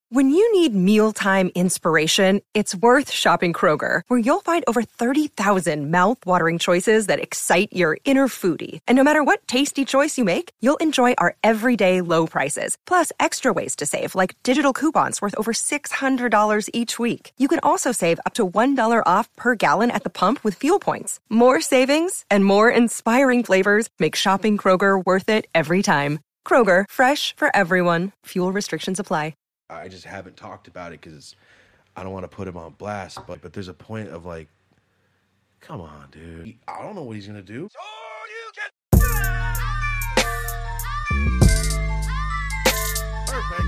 When you need mealtime inspiration, it's worth shopping Kroger, where you'll find over 30,000 mouth-watering choices that excite your inner foodie. And no matter what tasty choice you make, you'll enjoy our everyday low prices, plus extra ways to save, like digital coupons worth over $600 each week. You can also save up to $1 off per gallon at the pump with fuel points. More savings and more inspiring flavors make shopping Kroger worth it every time. Kroger, fresh for everyone. Fuel restrictions apply. I just haven't talked about it because I don't want to put him on blast. But there's a point of like, come on, dude. I don't know what he's going to do. So you can... Perfect.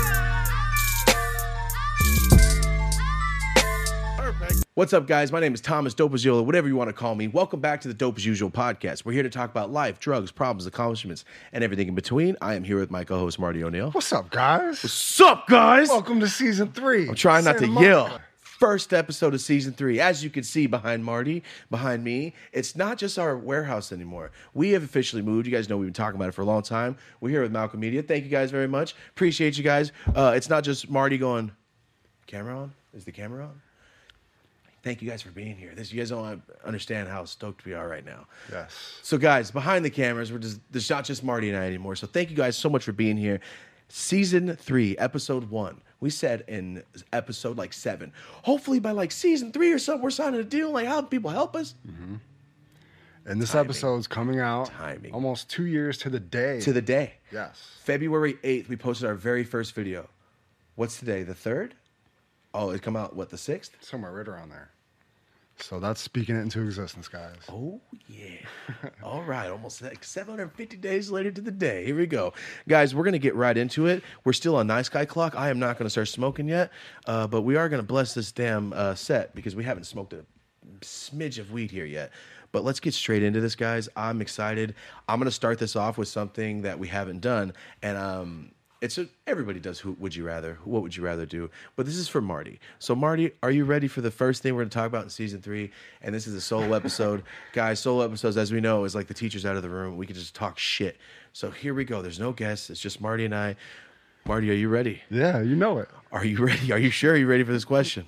What's up, guys? My name is Thomas Dope as Usual, whatever you want to call me. Welcome back to the Dope as Usual podcast. We're here to talk about life, drugs, problems, accomplishments, and everything in between. I am here with my co-host, Marty O'Neill. What's up, guys? What's up, guys? Welcome to season 3. I'm trying not to yell. First episode of season 3. As you can see behind Marty, behind me, it's not just our warehouse anymore. We have officially moved. You guys know we've been talking about it for a long time. We're here with Malcolm Media. Thank you guys very much. Appreciate you guys. It's not just Marty going, camera on? Is the camera on? Thank you guys for being here. You guys don't understand how stoked we are right now. Yes. So, guys, behind the cameras, there's not just Marty and I anymore. So, thank you guys so much for being here. Season 3, episode 1. We said in episode 7. Hopefully, by season 3 or something, we're signing a deal. How can people help us? Mm-hmm. And this episode's coming out almost 2 years to the day. To the day. Yes. February 8th, we posted our very first video. What's today? The 3rd? Oh, it come out, the 6th? Somewhere right around there. So that's speaking it into existence, guys. Oh, yeah. All right. Almost 750 days later to the day. Here we go. Guys, we're going to get right into it. We're still on Nice Guy Clock. I am not going to start smoking yet, but we are going to bless this damn set because we haven't smoked a smidge of weed here yet. But let's get straight into this, guys. I'm excited. I'm going to start this off with something that we haven't done, and everybody does What Would You Rather do? But this is for Marty. So, Marty, are you ready for the first thing we're going to talk about in season 3? And this is a solo episode. Guys, solo episodes, as we know, is like the teacher's out of the room. We can just talk shit. So here we go. There's no guests. It's just Marty and I. Marty, are you ready? Yeah, you know it. Are you ready? Are you sure you're ready for this question?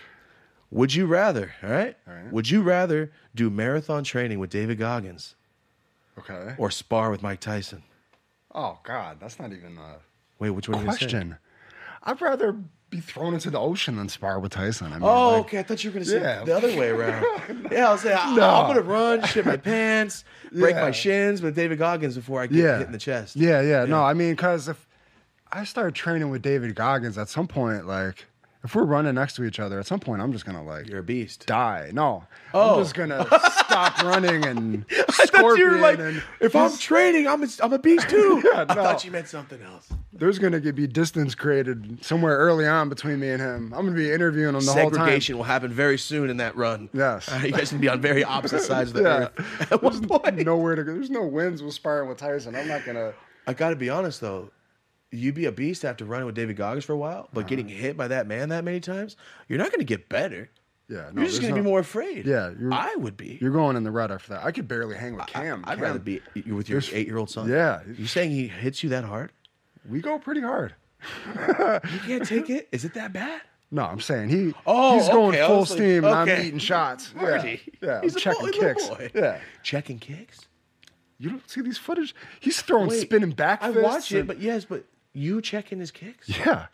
Would you rather, all right? Would you rather do marathon training with David Goggins? Okay. Or spar with Mike Tyson? Oh, God, that's not even Wait, which one question. I'd rather be thrown into the ocean than spar with Tyson. Okay. I thought you were going to say the other way around. Yeah, I'll say, I'm going to run, shit my pants, break my shins with David Goggins before I get hit in the chest. Yeah. No, because if I start training with David Goggins at some point, if we're running next to each other, at some point, I'm just going to, You're a beast. Die. No. I'm just going to stop running and I thought you were if I'm training, I'm a beast too. I thought you meant something else. There's going to be distance created somewhere early on between me and him. I'm going to be interviewing him the whole time. Segregation will happen very soon in that run. Yes. You guys can be on very opposite sides of the earth. At one point. Nowhere to go. There's no wins with sparring with Tyson. I'm not going to. I got to be honest, though. You'd be a beast after running with David Goggins for a while, but getting hit by that man that many times, you're not going to get better. Yeah, you're just going to be more afraid. Yeah, I would be. You're going in the red after that. I could barely hang with Cam. I'd rather be with your 8-year-old son. Yeah. You saying he hits you that hard? We go pretty hard. You can't take it? Is it that bad? No, I'm saying he's going full steam and I'm eating shots. Marty. Yeah. He's checking kicks. Boy. Yeah. Checking kicks? You don't see these footage? He's throwing spinning back fists. I watch it, but you checking his kicks? Yeah.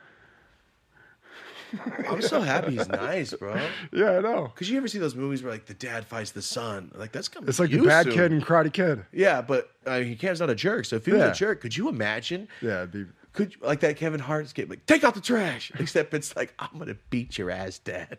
I'm so happy he's nice, bro. Yeah, I know. Because you ever see those movies where the dad fights the son? That's coming. It's like the Bad Kid and Karate Kid. Yeah, but Cam's not a jerk. So if he was a jerk, could you imagine? Yeah, it'd be... Could that Kevin Hart skit take out the trash? Except it's I'm gonna beat your ass, Dad.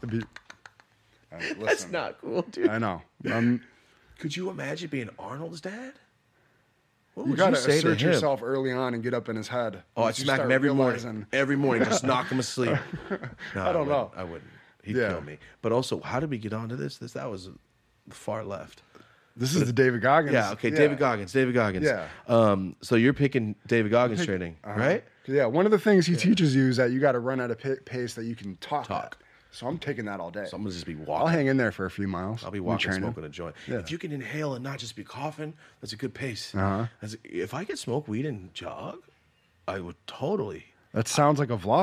That's not cool, dude. I know. Could you imagine being Arnold's dad? What you gotta assert yourself early on and get up in his head. I'd smack him every morning. Every morning, just knock him asleep. No, I don't know. I wouldn't. He'd kill me. But also, how did we get onto this? That was far left. This is the David Goggins. Yeah, okay, yeah. David Goggins. Yeah. So you're picking David Goggins training, right? Yeah, one of the things he teaches you is that you got to run at a pace that you can talk. At. So I'm taking that all day. So I'm going to just be walking. I'll hang in there for a few miles. I'll be walking, smoking a joint. Yeah. If you can inhale and not just be coughing, that's a good pace. If I could smoke weed and jog, I would totally. That sounds like a vlog.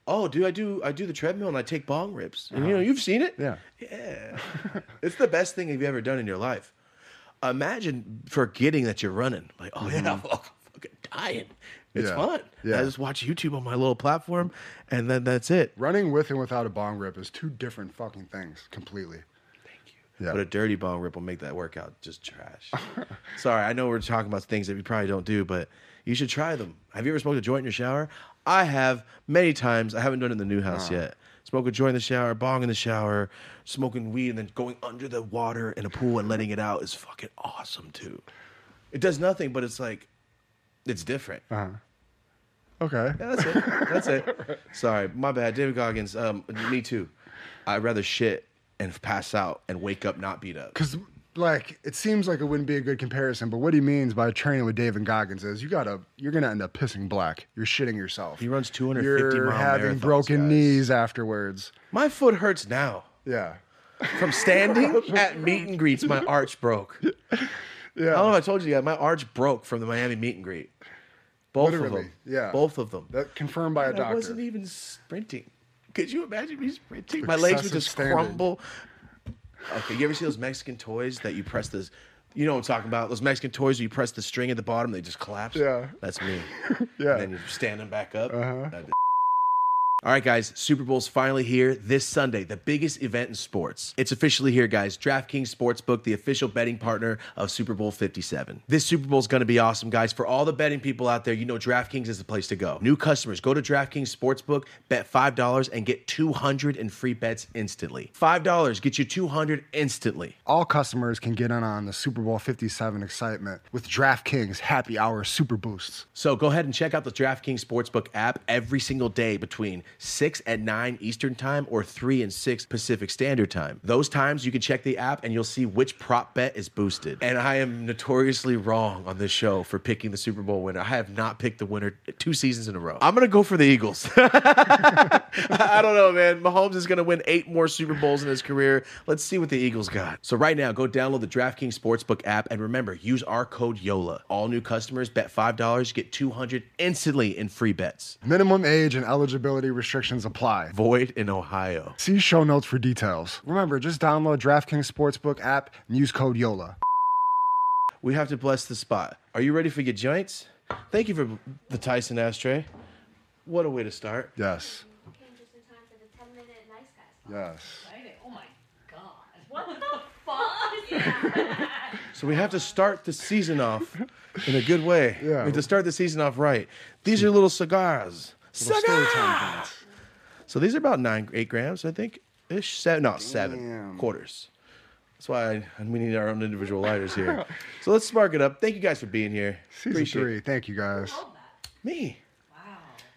Oh, dude, I do the treadmill and I take bong rips. And you've seen it? Yeah. Yeah. It's the best thing you've ever done in your life. Imagine forgetting that you're running. Like, oh yeah, I'm fucking dying. It's Yeah. fun. Yeah. I just watch YouTube on my little platform and then that's it. Running with and without a bong rip is two different fucking things completely. Yeah. But a dirty bong rip will make that workout just trash. Sorry, I know we're talking about things that we probably don't do, but you should try them. Have you ever smoked a joint in your shower? I have many times. I haven't done it in the new house yet. Smoke a joint in the shower, bong in the shower, smoking weed, and then going under the water in a pool and letting it out is fucking awesome too. It does nothing, but it's like, it's different. Okay. Yeah, that's it. That's it. Sorry, my bad. David Goggins, me too. I'd rather shit and pass out and wake up not beat up. Because, like, it seems like it wouldn't be a good comparison, but what he means by training with David Goggins is you're going to end up pissing black. You're shitting yourself. He runs 250 You're mile having marathons, broken guys. knees afterwards. My foot hurts now. Yeah. From standing at meet and greets, my arch broke. I don't know if I told you yet. My arch broke from the Miami meet and greet. Both of Literally, them. yeah. Both of them. That confirmed by a And doctor. I wasn't even sprinting. Could you imagine me sprinting? My legs would Excessive just standing. crumble. Okay, you ever see those Mexican toys that you press this? You know what I'm talking about? Those Mexican toys where you press the string at the bottom, they just collapse? Yeah. That's me. Yeah. And then you're standing back up. All right, guys, Super Bowl's finally here this Sunday, the biggest event in sports. It's officially here, guys. DraftKings Sportsbook, the official betting partner of Super Bowl 57. This Super Bowl's going to be awesome, guys. For all the betting people out there, you know DraftKings is the place to go. New customers, go to DraftKings Sportsbook, bet $5 and get $200 in free bets instantly. $5 gets you $200 instantly. All customers can get in on the Super Bowl 57 excitement with DraftKings Happy Hour Super Boosts. So go ahead and check out the DraftKings Sportsbook app every single day between 6 and 9 Eastern Time or 3 and 6 Pacific Standard Time. Those times you can check the app and you'll see which prop bet is boosted. And I am notoriously wrong on this show for picking the Super Bowl winner. I have not picked the winner 2 seasons in a row. I'm going to go for the Eagles. I don't know, man. Mahomes is going to win 8 more Super Bowls in his career. Let's see what the Eagles got. So right now, go download the DraftKings Sportsbook app and remember, use our code YOLA. All new customers bet $5, get $200 instantly in free bets. Minimum age and eligibility restrictions apply. Void in Ohio. See show notes for details. Remember, just download DraftKings Sportsbook app and use code YOLA. We have to bless the spot. Are you ready for your joints? Thank you for the Tyson ashtray. What a way to start. Yes. Came just in time for the 10-minute nice guys. Yes. Exciting. Oh my god. What the fuck? So we have to start the season off in a good way. Yeah. We have to start the season off right. These are little cigars. Little story Cigar! time events. So these are about 8 grams, I think. Ish. 7 Damn. quarters. That's why we need our own individual lighters here. So let's spark it up. Thank you guys for being here. Season Appreciate 3. Thank you, guys. me. Wow.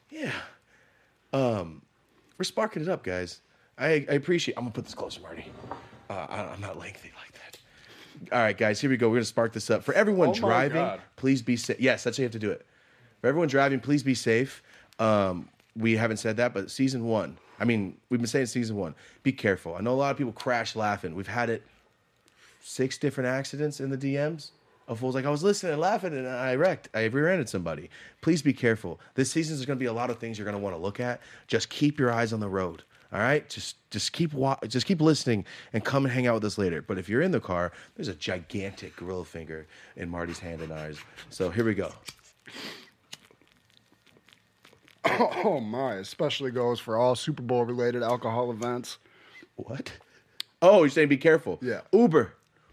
Yeah. We're sparking it up, guys. I appreciate. I'm gonna put this closer, Marty. I'm not lengthy like that. All right, guys. Here we go. We're gonna spark this up for everyone Oh my driving. God. Please be safe. Yes, that's how you have to do it. For everyone driving, please be safe. We haven't said that, but season 1. I mean, we've been saying season 1. Be careful. I know a lot of people crash laughing. We've had it 6 different accidents in the DMs. Of fools like I was listening and laughing and I wrecked. I rear-ended somebody. Please be careful. This season is going to be a lot of things you're going to want to look at. Just keep your eyes on the road. All right, just keep listening and come and hang out with us later. But if you're in the car, there's a gigantic gorilla finger in Marty's hand and ours. So here we go. Oh my, especially goes for all Super Bowl related alcohol events. What? Oh, you're saying be careful. Yeah. Uber's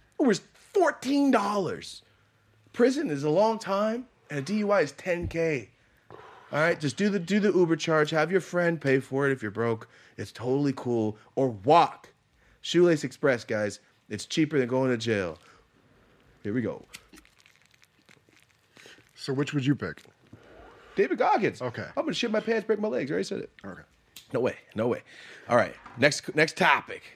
$14. Prison is a long time, and a DUI is $10K. All right, just do the Uber charge. Have your friend pay for it if you're broke. It's totally cool. Or walk. Shoelace Express, guys. It's cheaper than going to jail. Here we go. So which would you pick? David Goggins. Okay. I'm gonna shit my pants, break my legs. I already said it. Okay. No way. All right, next topic.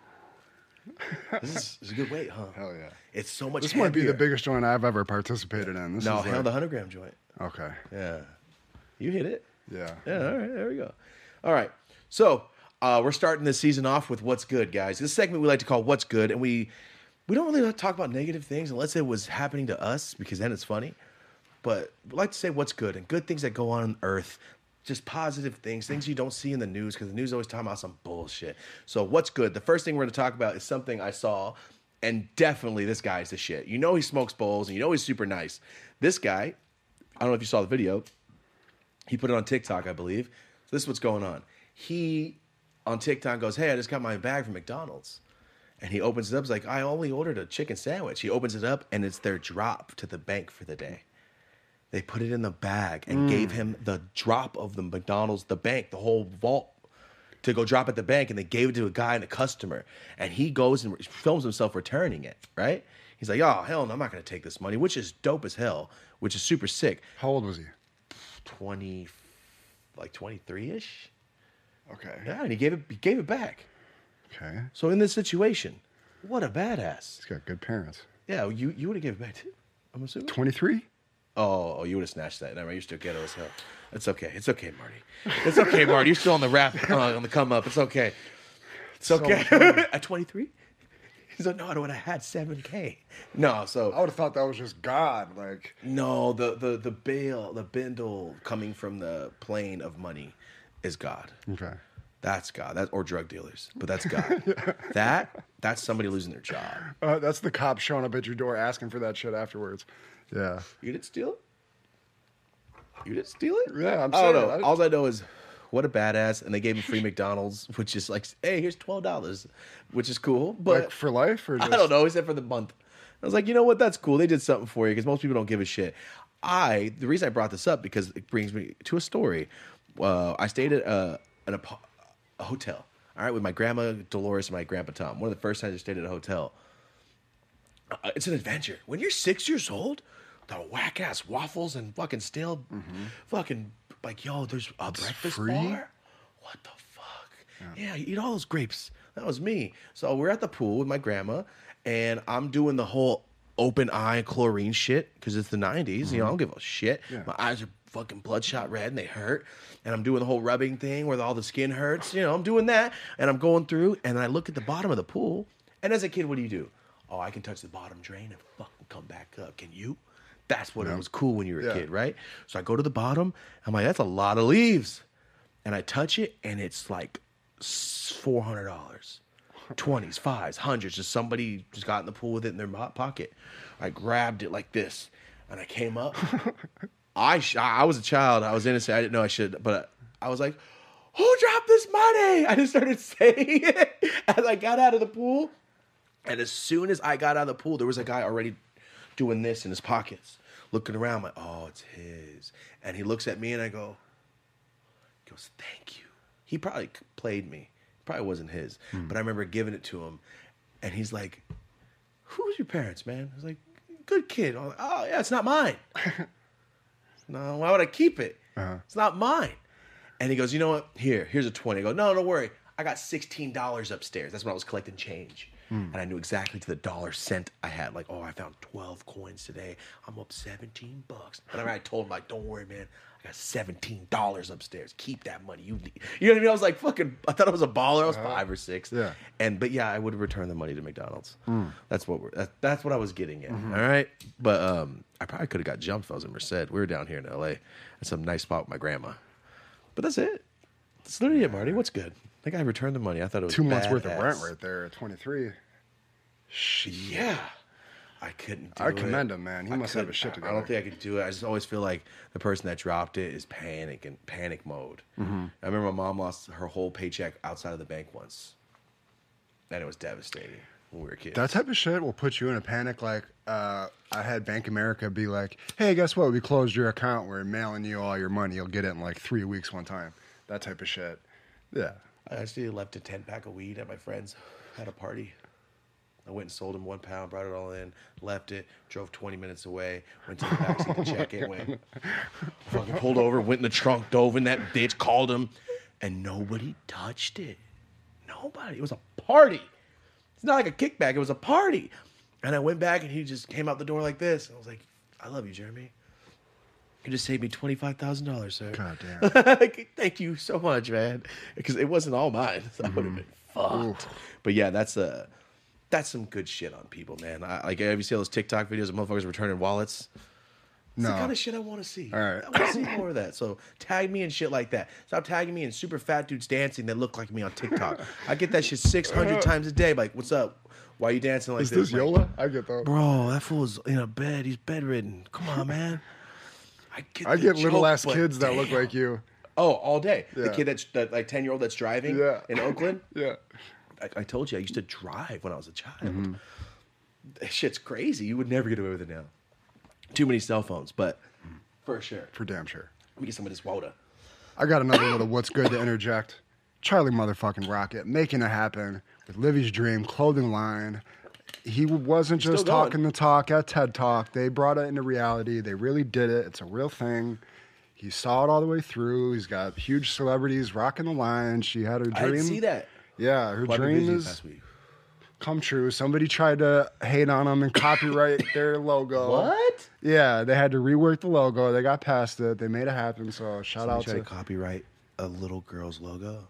This is a good weight, huh? Hell yeah. It's so much. This might be the heavier. biggest joint I've ever participated in. This No, is hell, like, the 100-gram joint. Okay. Yeah, you hit it. Yeah. Yeah, all right, there we go. All right, so we're starting this season off with What's Good, guys. This segment we like to call What's Good, and we don't really like to talk about negative things unless it was happening to us, because then it's funny. But we like to say what's good and good things that go on Earth just positive things you don't see in the news, because the news is always talking about some bullshit. So what's good? The first thing we're going to talk about is something I saw, and definitely this guy's the shit. You know he smokes bowls, and you know he's super nice. This guy, I don't know if you saw the video. He put it on TikTok, I believe. So this is what's going on. He, on TikTok, goes, hey, I just got my bag from McDonald's. And he opens it up. He's like, I only ordered a chicken sandwich. He opens it up, and it's their drop to the bank for the day. They put it in the bag and gave him the drop of the McDonald's, the bank, the whole vault, to go drop at the bank. And they gave it to a guy and a customer. And he goes and films himself returning it, right? He's like, oh, hell no, I'm not going to take this money, which is dope as hell, which is super sick. How old was he? 23-ish. Okay. Yeah, and he gave it back. Okay. So in this situation, what a badass. He's got good parents. Yeah, you would have given it back too, I'm assuming. 23? Oh, you would have snatched that. Never mind, you're still ghetto as hell. It's okay, Marty. It's okay, Marty. You're still on the rap, on the come up. It's okay. It's okay. At 23? He's like, no, I would have had $7K. No, so I would have thought that was just God. Like, no, the bindle coming from the plane of money is God. okay. That's God. Or drug dealers, but that's God. That's somebody losing their job. That's the cops showing up at your door asking for that shit afterwards. Yeah. You didn't steal it? You didn't steal it? Yeah, I'm I saying. don't know. All I know is what a badass, and they gave him free McDonald's, which is like, hey, here's $12, which is cool. But like for life, or just... I don't know. He said for the month. I was like, you know what? That's cool. They did something for you, because most people don't give a shit. The reason I brought this up, because it brings me to a story. I stayed at a hotel, all right, with my grandma Dolores and my grandpa Tom. One of the first times I stayed at a hotel. It's an adventure. When you're 6 years old, the whack ass waffles and fucking stale, fucking like, yo, there's a breakfast free? bar. What the fuck? Yeah, you eat all those grapes. That was me. So we're at the pool with my grandma, and I'm doing the whole open eye chlorine shit, because it's the 90s. You know, I don't give a shit. Yeah. My eyes are fucking bloodshot red and they hurt. And I'm doing the whole rubbing thing where all the skin hurts. You know, I'm doing that. And I'm going through, and I look at the bottom of the pool. And as a kid, what do? Oh, I can touch the bottom drain and fucking come back up. Can you? That's what it was cool when you were a kid, right? So I go to the bottom. I'm like, that's a lot of leaves. And I touch it, and it's like $400. 20s, 5s, 100s. Just somebody just got in the pool with it in their pocket. I grabbed it like this, and I came up. I was a child. I was innocent. I didn't know I should, but I was like, who dropped this money? I just started saying it as I got out of the pool. And as soon as I got out of the pool, there was a guy already doing this in his pockets, looking around. I'm like, oh, it's his. And he looks at me, and he goes, thank you. He probably played me. Probably wasn't his. But I remember giving it to him. And he's like, who's your parents, man? I was like, good kid. I'm like, oh, yeah, it's not mine. No, why would I keep it? It's not mine. And he goes, you know what? Here's a 20. I go, no, don't worry. I got $16 upstairs. That's when I was collecting change. And I knew exactly to the dollar cent I had. Like, oh, I found 12 coins today. I'm up $17. But I told him, like, don't worry, man. I got $17 upstairs. Keep that money. You know what I mean? I was like, fucking, I thought I was a baller. I was 5 or 6. Yeah. But yeah, I would return the money to McDonald's. That's what I was getting at. All right. But I probably could have got jumped if I was in Merced. We were down here in LA at some nice spot with my grandma. But that's it. That's literally it, Marty. What's good? I think I returned the money. I thought it was 2 months worth of badass. rent right there at 23. Yeah. I couldn't do it. I commend him, man. He must have his shit I together. don't think I could do it. I just always feel like the person that dropped it is panic mode. I remember my mom lost her whole paycheck outside of the bank once. And it was devastating when we were kids. That type of shit will put you in a panic. Like, I had Bank America be like, hey, guess what? We closed your account. We're mailing you all your money. You'll get it in like 3 weeks one time. That type of shit. Yeah. I actually left a 10-pack of weed at my friend's at a party. I went and sold him 1 pound, brought it all in, left it, drove 20 minutes away, went to the backseat to check it, went, fucking pulled over, went in the trunk, dove in that bitch, called him, and nobody touched it. Nobody. It was a party. It's not like a kickback. It was a party. And I went back, and he just came out the door like this. And I was like, I love you, Jeremy. You just saved me $25,000, sir. God damn. Thank you so much, man. Because it wasn't all mine. So I would have been fucked. But yeah, that's some good shit on people, man. Have you seen those TikTok videos of motherfuckers returning wallets? It's the No. kind of shit I want to see. All right. I want to see more of that. So tag me in shit like that. Stop tagging me in super fat dudes dancing that look like me on TikTok. I get that shit 600 times a day. Like, what's up? Why are you dancing like Is this? this Yola? I get that. Bro, that fool's in a bed. He's bedridden. Come on, man. I get little joke, ass but kids that look damn. like you. Oh, all day. The Yeah. kid that like 10-year-old that's driving Yeah. in Oakland. Yeah. I told you I used to drive when I was a child. Mm-hmm. That shit's crazy. You would never get away with it now. Too many cell phones, but for sure. For damn sure. Let me get some of this water. I got another little what's good to interject. Charlie motherfucking Rocket making it happen with Livy's Dream clothing line. He wasn't Still just going. talking the talk at TED Talk. They brought it into reality. They really did it. It's a real thing. He saw it all the way through. He's got huge celebrities rocking the line. She had her I dream. didn't see that. Yeah, her Well, I've been dream busy is past week. come true. Somebody tried to hate on them and copyright their logo. What? Yeah, they had to rework the logo. They got past it. They made it happen. So shout Somebody out tried to to copyright a little girl's logo.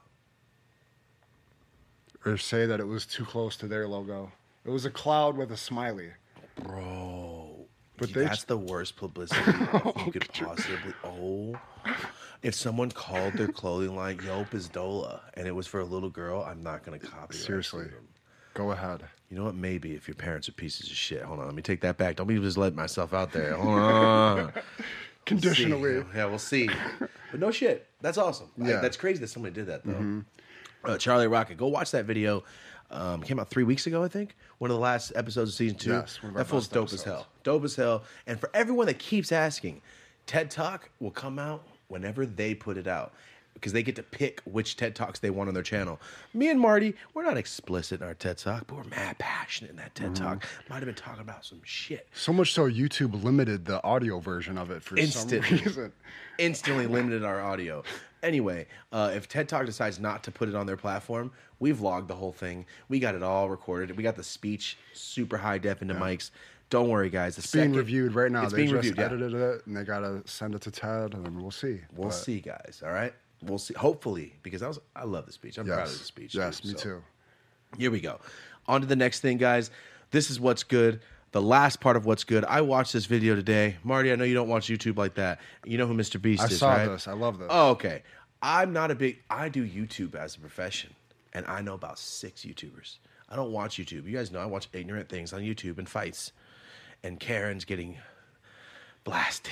or say that it was too close to their logo. It was a cloud with a smiley. Bro. But That's the worst publicity you could possibly. Oh. If someone called their clothing line Yo Pizdola and it was for a little girl, I'm not going to copyright Seriously. them. Go ahead. You know what? Maybe if your parents are pieces of shit. Hold on. Let me take that back. Don't be just letting myself out there. Hold on. Conditionally. See. Yeah, we'll see. But no shit. That's awesome. Yeah. That's crazy that somebody did that, though. Charlie Rocket. Go watch that video. Came out 3 weeks ago, I think. One of the last episodes of season 2. Yes, one of our that fool's best dope as episodes. hell. Dope as hell. And for everyone that keeps asking, TED Talk will come out whenever they put it out. Because they get to pick which TED Talks they want on their channel. Me and Marty, we're not explicit in our TED Talk, but we're mad passionate in that TED Talk. Might have been talking about some shit. So much so YouTube limited the audio version of it for Instantly. some reason. Instantly limited our audio. Anyway, if TED Talk decides not to put it on their platform, we vlogged the whole thing. We got it all recorded. We got the speech super high def into mics. Don't worry, guys. It's being reviewed right now. It's They being just reviewed, yeah. edited it and they gotta send it to Ted and then we'll see. We'll But see, guys. All right? We'll see. Hopefully, because I love the speech. I'm proud of the speech. Yes, too, me so. too. Here we go. On to the next thing, guys. This is what's good. The last part of what's good. I watched this video today. Marty, I know you don't watch YouTube like that. You know who Mr. Beast I is, saw right? this. I love this. Oh, okay. I do YouTube as a profession, and I know about 6 YouTubers. I don't watch YouTube. You guys know I watch ignorant things on YouTube and fights, and Karen's getting blasted.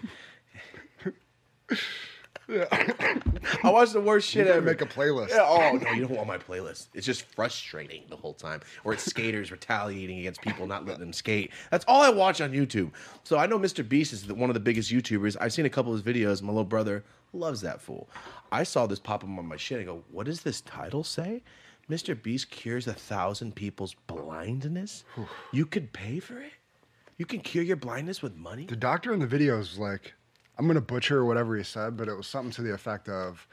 I watch the worst shit You gotta ever. make a playlist. Yeah, oh no, you don't want my playlist. It's just frustrating the whole time. Or it's skaters retaliating against people not letting them skate. That's all I watch on YouTube. So I know Mr. Beast is one of the biggest YouTubers. I've seen a couple of his videos. My little brother loves that fool. I saw this pop up on my shit. I go, what does this title say? Mr. Beast cures 1,000 people's blindness? You could pay for it? You can cure your blindness with money? The doctor in the video was like, I'm going to butcher whatever he said, but it was something to the effect of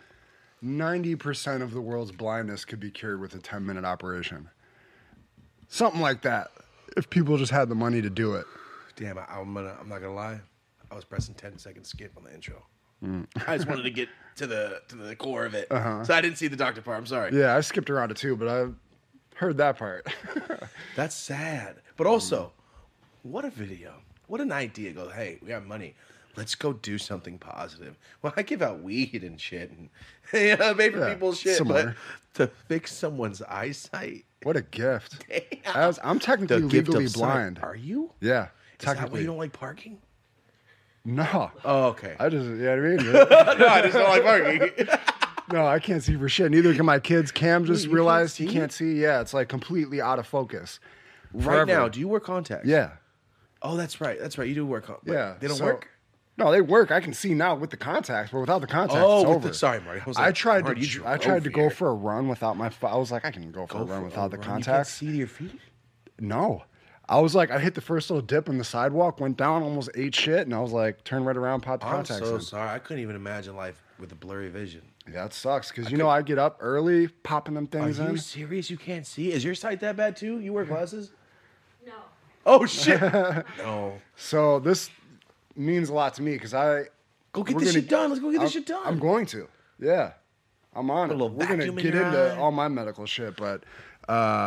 90% of the world's blindness could be cured with a 10-minute operation. Something like that, if people just had the money to do it. Damn, I'm not gonna lie. I was pressing 10-second skip on the intro. I just wanted to get to the core of it, so I didn't see the doctor part. I'm sorry. Yeah, I skipped around it too, but I heard that part. That's sad, but also, what a video! What an idea! Go, hey, we got money. Let's go do something positive. Well, I give out weed and shit, and pay for people's shit, similar. but to fix someone's eyesight, What a gift. damn. I'm technically The gift of legally sight. blind. Are you? Yeah, Is that why technically. you don't like parking? No. Oh, okay. I just, you know what I mean? No, I just don't like parking. No, I can't see for shit. Neither can my kids. Cam just you can't realized he see? can't see. Yeah, it's like completely out of focus. Right Forever. now, do you wear contacts? Yeah. Oh, that's right. That's right. You do wear contacts. Yeah. They don't so- work? No, they work. I can see now with the contacts, but without the contacts, Oh, it's with over. the- sorry, Marty. I was like, tried Marty, you to. drove I tried to go here. for a run without my. I was like, I can go for a run without the You can't contacts. see your feet? No, I was like, I hit the first little dip in the sidewalk, went down, almost ate shit, and I was like, turn right around, pop the I'm contacts so in. sorry. I couldn't even imagine life with a blurry vision. Yeah, it sucks because you know I get up early, popping them Are things you in. serious? You can't see? Is your sight that bad too? You wear glasses? No. Oh shit! No. So this means a lot to me because Go get we're this gonna- shit done. Let's go get this shit done. I'm going to. Yeah. I'm on Put a it. little We're going to vacuum in get your into eye. all my medical shit, but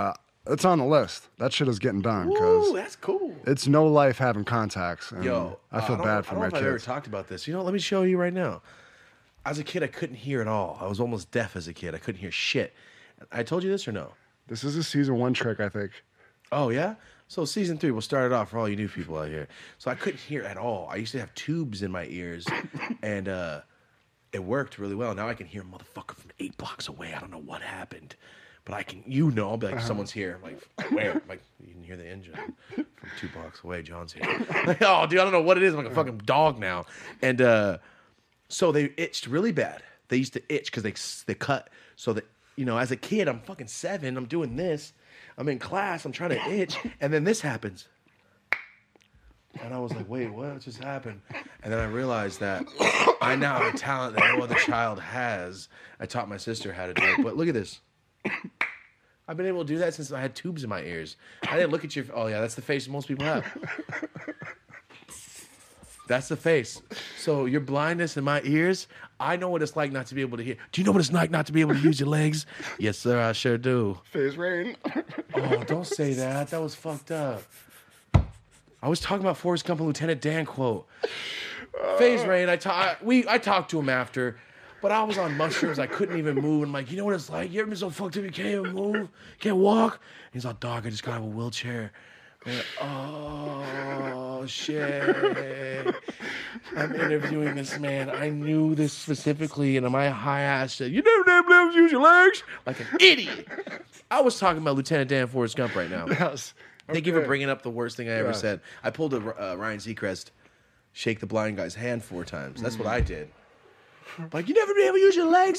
it's on the list. That shit is getting done Ooh, because that's cool. it's no life having contacts. And Yo, I feel bad for my I don't know if I've ever kids. talked about this. You know, let me show you right now. As a kid, I couldn't hear at all. I was almost deaf as a kid. I couldn't hear shit. I told you this or no? This is a season 1 trick, I think. Oh, yeah? So season 3, we'll start it off for all you new people out here. So I couldn't hear at all. I used to have tubes in my ears, and it worked really well. Now I can hear a motherfucker from 8 blocks away. I don't know what happened. But I can, I'll be like, someone's here. I'm like, where? I'm like, you can hear the engine from 2 blocks away. John's here. Like, oh, dude, I don't know what it is. I'm like a fucking dog now. And so they itched really bad. They used to itch because they cut. So that, as a kid, I'm fucking 7. I'm doing this. I'm in class. I'm trying to itch. And then this happens. And I was like, wait, what just happened? And then I realized that I now have a talent that no other child has. I taught my sister how to do it. But look at this. I've been able to do that since I had tubes in my ears. I didn't look at your... Oh, yeah, that's the face most people have. That's the face. So your blindness in my ears, I know what it's like not to be able to hear. Do you know what it's like not to be able to use your legs? Yes, sir, I sure do. Phase rain. Oh, don't say that. That was fucked up. I was talking about Forrest Gump and Lieutenant Dan quote. Phase rain, I talked to him after, but I was on mushrooms. I couldn't even move. I'm like, you know what it's like? You ever been so fucked up you can't even move? Can't walk? He's like, dog, I just got out of a wheelchair. I'm like, oh, shit. I'm interviewing this man. I knew this specifically, and my high ass said, you never been able to use your legs? Like an idiot. I was talking about Lieutenant Dan Forrest Gump right now. Yes. Thank you for bringing up the worst thing I ever said. I pulled a Ryan Seacrest, shake the blind guy's hand 4 times. That's what I did. Like, you never been able to use your legs?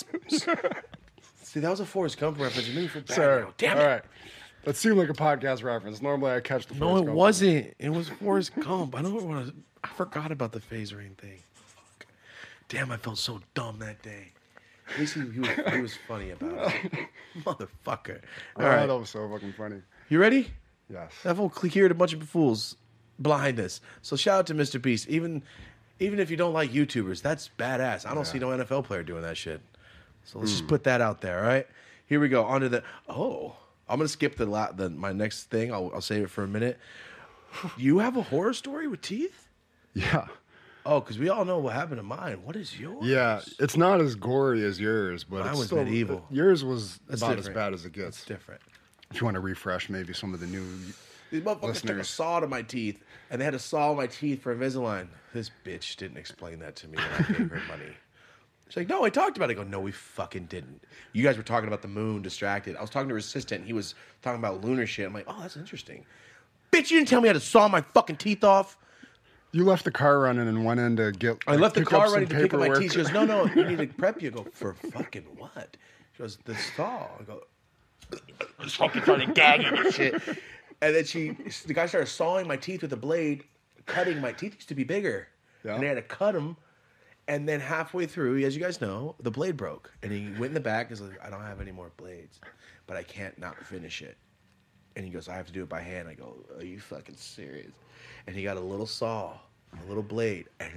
See, that was a Forrest Gump reference. You made me feel bad. Sorry. Now. Damn it. All right. That seemed like a podcast reference. Normally I catch the No, Forrest it Gump. wasn't. It was Forrest Gump. I forgot about the phase rain thing. Fuck. Damn, I felt so dumb that day. At least he was funny about it. Motherfucker. All right. That was so fucking funny. You ready? Yes. That fool cleared a bunch of fools' blindness. So shout out to Mr. Beast. Even if you don't like YouTubers, that's badass. I don't see no NFL player doing that shit. So let's just put that out there, all right? Here we go. On to the... Oh, I'm going to skip my next thing. I'll save it for a minute. You have a horror story with teeth? Yeah. Oh, because we all know what happened to mine. What is yours? Yeah. It's not as gory as yours, but Mine it's was still, medieval. Yours was That's about different. as bad as it gets. It's different. If you want to refresh maybe some of the new These motherfuckers took a listeners. saw to my teeth, and they had to saw my teeth for Invisalign. This bitch didn't explain that to me when I gave her money. She's like, no, I talked about it. I go, no, we fucking didn't. You guys were talking about the moon, distracted. I was talking to her assistant, and he was talking about lunar shit. I'm like, oh, that's interesting. Bitch, you didn't tell me how to saw my fucking teeth off. You left the car running and went in to get. I left the pick up car some ready to pick up my paperwork. teeth. She goes, no, you need to prep you. I go, for fucking what? She goes, the saw. I go, I was fucking trying to gag you and shit. And then the guy started sawing my teeth with a blade, cutting my teeth used to be bigger. Yeah. And they had to cut them. And then halfway through, as you guys know, the blade broke. And he went in the back and was like, I don't have any more blades, but I can't not finish it. And he goes, I have to do it by hand. I go, are you fucking serious? And he got a little saw, a little blade, and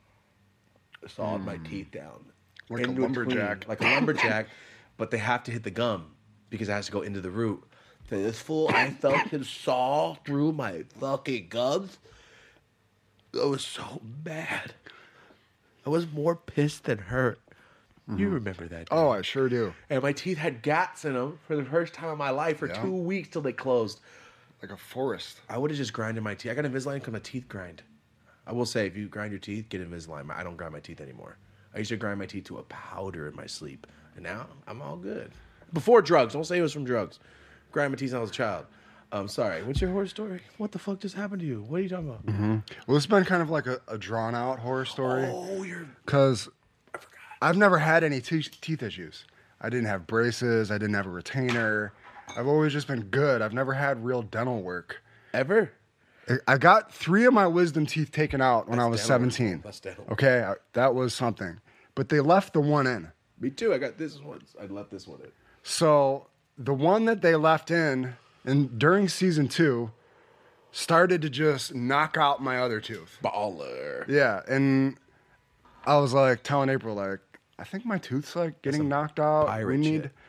he sawed my teeth down. Like a in lumberjack. between, like a lumberjack, but they have to hit the gum because it has to go into the root. So this fool, I felt him saw through my fucking gums. It was so bad. I was more pissed than hurt. You remember that? Oh, I sure do. And my teeth had gats in them for the first time in my life for 2 weeks till they closed. Like a forest. I would have just grinded my teeth. I got Invisalign because my teeth grind. I will say, if you grind your teeth, get Invisalign. I don't grind my teeth anymore. I used to grind my teeth to a powder in my sleep. And now, I'm all good. Before drugs. Don't say it was from drugs. Grind my teeth when I was a child. Sorry. What's your horror story? What the fuck just happened to you? What are you talking about? Well, it's been kind of like a drawn-out horror story. Oh, Because I forgot. I've never had any teeth issues. I didn't have braces. I didn't have a retainer. I've always just been good. I've never had real dental work. Ever? I got 3 of my wisdom teeth taken out when I was dental. 17. That's dental. Okay, that was something. But they left the one in. Me too. I got this one. I left this one in. So the one that they left in, and during season 2, started to just knock out my other tooth. Baller. Yeah, and I was like telling April, like, I think my tooth's like getting knocked out. pirate We need. shit.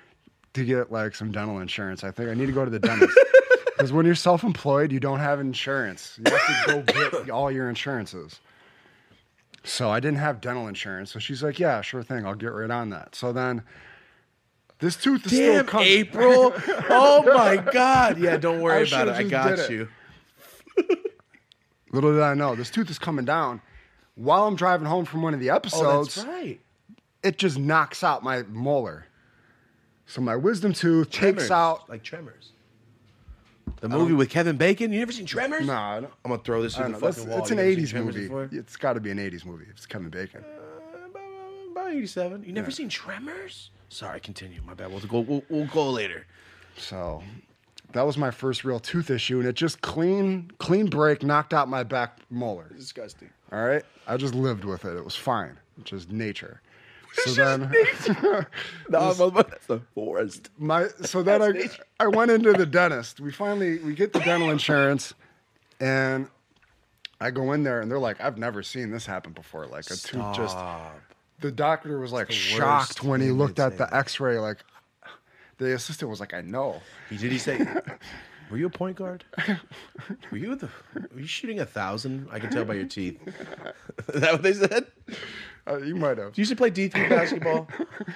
to get like some dental insurance. I think I need to go to the dentist. Because when you're self-employed, you don't have insurance. You have to go get all your insurances. So I didn't have dental insurance. So she's like, yeah, sure thing. I'll get right on that. So then this tooth is still coming. April. Oh, my God. Yeah, don't worry about it. I got you. Little did I know, this tooth is coming down. While I'm driving home from one of the episodes, Oh, that's right. it just knocks out my molar. So my wisdom tooth takes out. Like Tremors. The movie with Kevin Bacon. You never seen Tremors? No, I don't. I'm going to throw this in the fucking wall. It's an You never 80s seen Tremors movie. before? It's got to be an 80s movie. It's Kevin Bacon. About 87. You never seen Tremors? Sorry, continue. My bad. We'll go later. So that was my first real tooth issue, and it just clean break knocked out my back molar. Disgusting. All right? I just lived with it. It was fine. It's just nature. So then, No, that's the forest. I went into the dentist. We get the dental insurance, and I go in there, and they're like, I've never seen this happen before. Like a tooth just. The doctor was like shocked when he looked at the X-ray. Like the assistant was like, I know. Did he say? Were you a point guard? Were you shooting 1,000? I can tell by your teeth. Is that what they said? You might have. You used to play D3 basketball.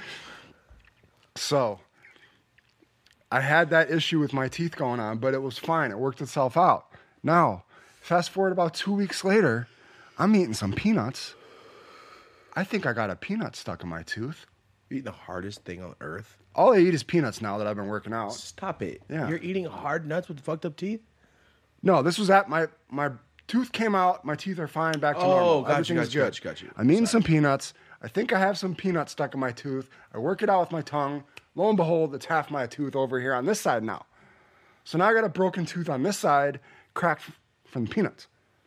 So, I had that issue with my teeth going on, but it was fine. It worked itself out. Now, fast forward about 2 weeks later, I'm eating some peanuts. I think I got a peanut stuck in my tooth. You're eating the hardest thing on earth. All I eat is peanuts now that I've been working out. Stop it. Yeah. You're eating hard nuts with fucked up teeth? No, this was at my tooth came out. My teeth are fine, back to normal. Got you. I'm eating some peanuts. I think I have some peanuts stuck in my tooth. I work it out with my tongue. Lo and behold, it's half my tooth over here on this side now. So now I got a broken tooth on this side, cracked from the peanuts.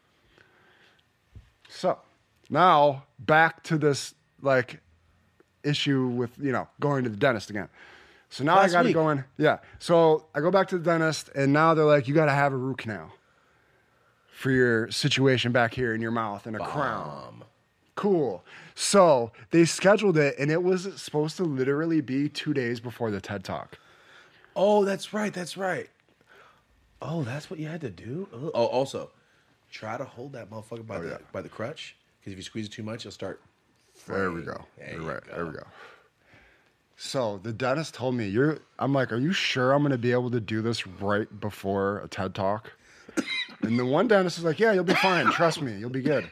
So now back to this like issue with, going to the dentist again. So now I got to go in. Yeah. So I go back to the dentist, and now they're like, you got to have a root canal for your situation back here in your mouth and a crown. Cool. So they scheduled it, and it was supposed to literally be 2 days before the TED Talk. Oh, that's right. Oh, that's what you had to do? Oh, also, try to hold that motherfucker by the crutch, because if you squeeze it too much, it'll start. There we go. There we go. So the dentist told me, I'm like, are you sure I'm going to be able to do this right before a TED Talk? And the one dentist is like, yeah, you'll be fine. Trust me, you'll be good.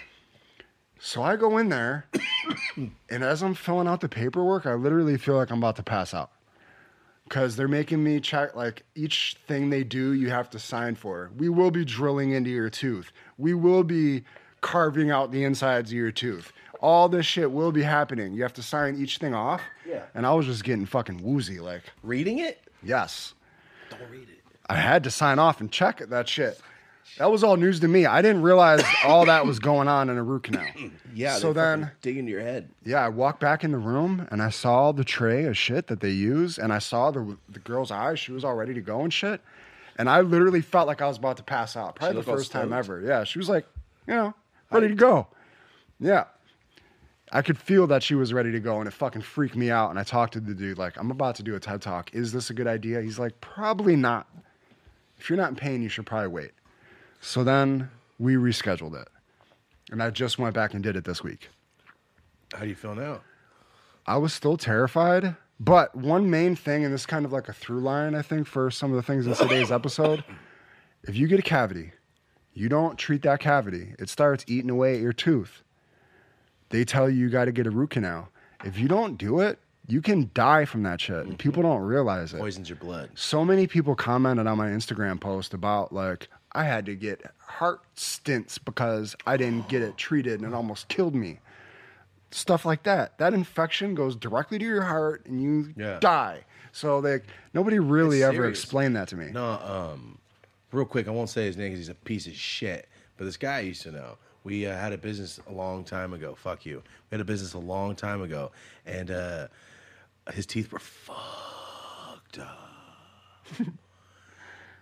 So I go in there, and as I'm filling out the paperwork, I literally feel like I'm about to pass out. Because they're making me check, like, each thing they do, you have to sign for. We will be drilling into your tooth. We will be carving out the insides of your tooth. All this shit will be happening. You have to sign each thing off. Yeah. And I was just getting fucking woozy, like. Reading it? Yes. Don't read it. I had to sign off and check that shit. That was all news to me. I didn't realize all that was going on in a root canal. Yeah. So then dig into your head. Yeah, I walked back in the room and I saw the tray of shit that they use, and I saw the girl's eyes. She was all ready to go and shit. And I literally felt like I was about to pass out. Probably the first time ever. Yeah, she was like, ready to go. Yeah. I could feel that she was ready to go, and it fucking freaked me out. And I talked to the dude, like, I'm about to do a TED Talk. Is this a good idea? He's like, probably not. If you're not in pain, you should probably wait. So then we rescheduled it. And I just went back and did it this week. How do you feel now? I was still terrified. But one main thing, and this is kind of like a through line, I think, for some of the things in today's episode. If you get a cavity, you don't treat that cavity. It starts eating away at your tooth. They tell you got to get a root canal. If you don't do it, you can die from that shit. And people don't realize it. Poisons your blood. So many people commented on my Instagram post about, like, I had to get heart stints because I didn't get it treated and it almost killed me. Stuff like that. That infection goes directly to your heart and you die. So nobody really ever explained that to me. No, real quick, I won't say his name because he's a piece of shit. But this guy I used to know. We had a business a long time ago. Fuck you. We had a business a long time ago. And his teeth were fucked up.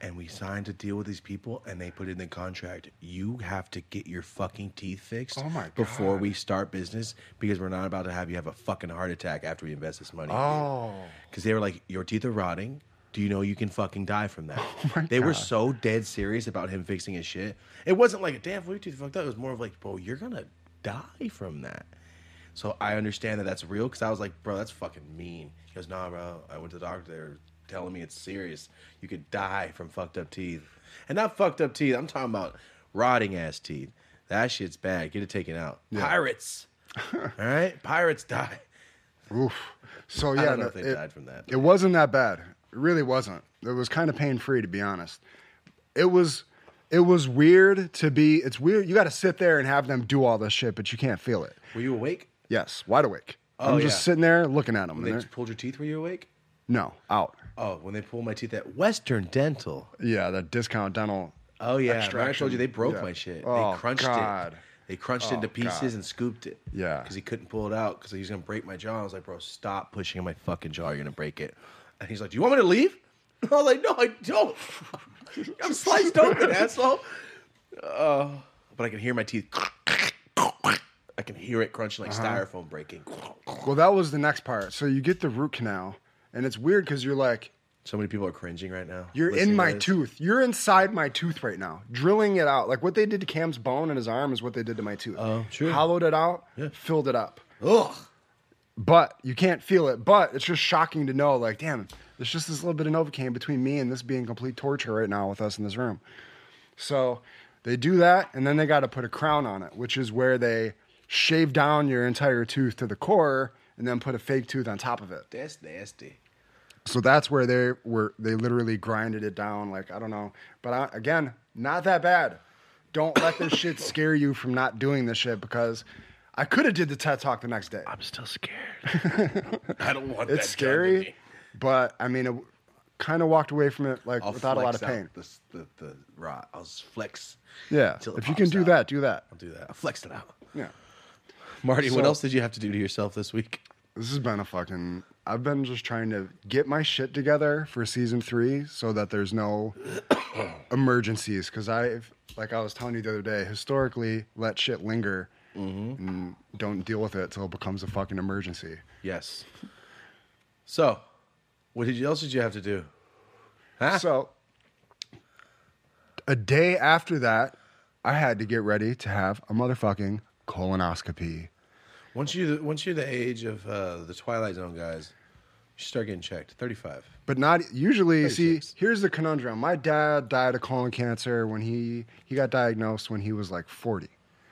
And we signed a deal with these people, and they put in the contract, you have to get your fucking teeth fixed before we start business, because we're not about to have you have a fucking heart attack after we invest this money. Oh. Because they were like, your teeth are rotting. Do you know you can fucking die from that? They were so dead serious about him fixing his shit. It wasn't like, damn, your teeth fucked up. It was more of like, bro, you're going to die from that. So I understand that that's real, because I was like, bro, that's fucking mean. He goes, nah, bro, I went to the doctor. They're telling me it's serious. You could die from fucked up teeth. And not fucked up teeth. I'm talking about rotting ass teeth. That shit's bad. Get it taken out. Yeah. Pirates. All right? Pirates die. Oof. So, yeah. I don't know if they died from that. It wasn't that bad. It really wasn't. It was kind of pain-free, to be honest. It was weird to be... It's weird. You got to sit there and have them do all this shit, but you can't feel it. Were you awake? Yes. Wide awake. I'm just sitting there looking at them. When they pulled your teeth, were you awake? No. Out. Oh, when they pulled my teeth at Western Dental. Yeah, that discount dental. Oh, yeah. I told you they broke my shit. Oh, they crunched it. They crunched it into pieces and scooped it. Yeah. Because he couldn't pull it out because he was going to break my jaw. I was like, bro, stop pushing on my fucking jaw. You're going to break it. And he's like, do you want me to leave? I was like, no, I don't. I'm sliced open, asshole. But I can hear my teeth. I can hear it crunching like styrofoam breaking. Well, that was the next part. So you get the root canal, and it's weird because you're like... So many people are cringing right now. You're in my tooth. You're inside my tooth right now, drilling it out. Like what they did to Cam's bone in his arm is what they did to my tooth. Oh, true. Hollowed it out, filled it up. Ugh. But you can't feel it. But it's just shocking to know, like, damn, there's just this little bit of Novocaine between me and this being complete torture right now with us in this room. So they do that, and then they got to put a crown on it, which is where they shave down your entire tooth to the core and then put a fake tooth on top of it. That's nasty. So that's where they literally grinded it down. Like, I don't know. But again, not that bad. Don't let this shit scare you from not doing this shit, because I could have did the TED Talk the next day. I'm still scared. I don't want that. It's scary, but I mean, it kind of walked away from it like without a lot of pain. The rot. I'll flex. Yeah. If you can do that, do that. I'll do that. I'll flex it out. Yeah. Marty, what else did you have to do to yourself this week? This has been I've been just trying to get my shit together for season 3 so that there's no emergencies. Because like I was telling you the other day, historically let shit linger and don't deal with it till it becomes a fucking emergency. Yes. So, what else did you have to do? Huh? So, a day after that, I had to get ready to have a motherfucking colonoscopy. Once you're the age of the Twilight Zone guys, you should start getting checked. 35. But not usually. 36. See, here's the conundrum. My dad died of colon cancer when he got diagnosed when he was like 40.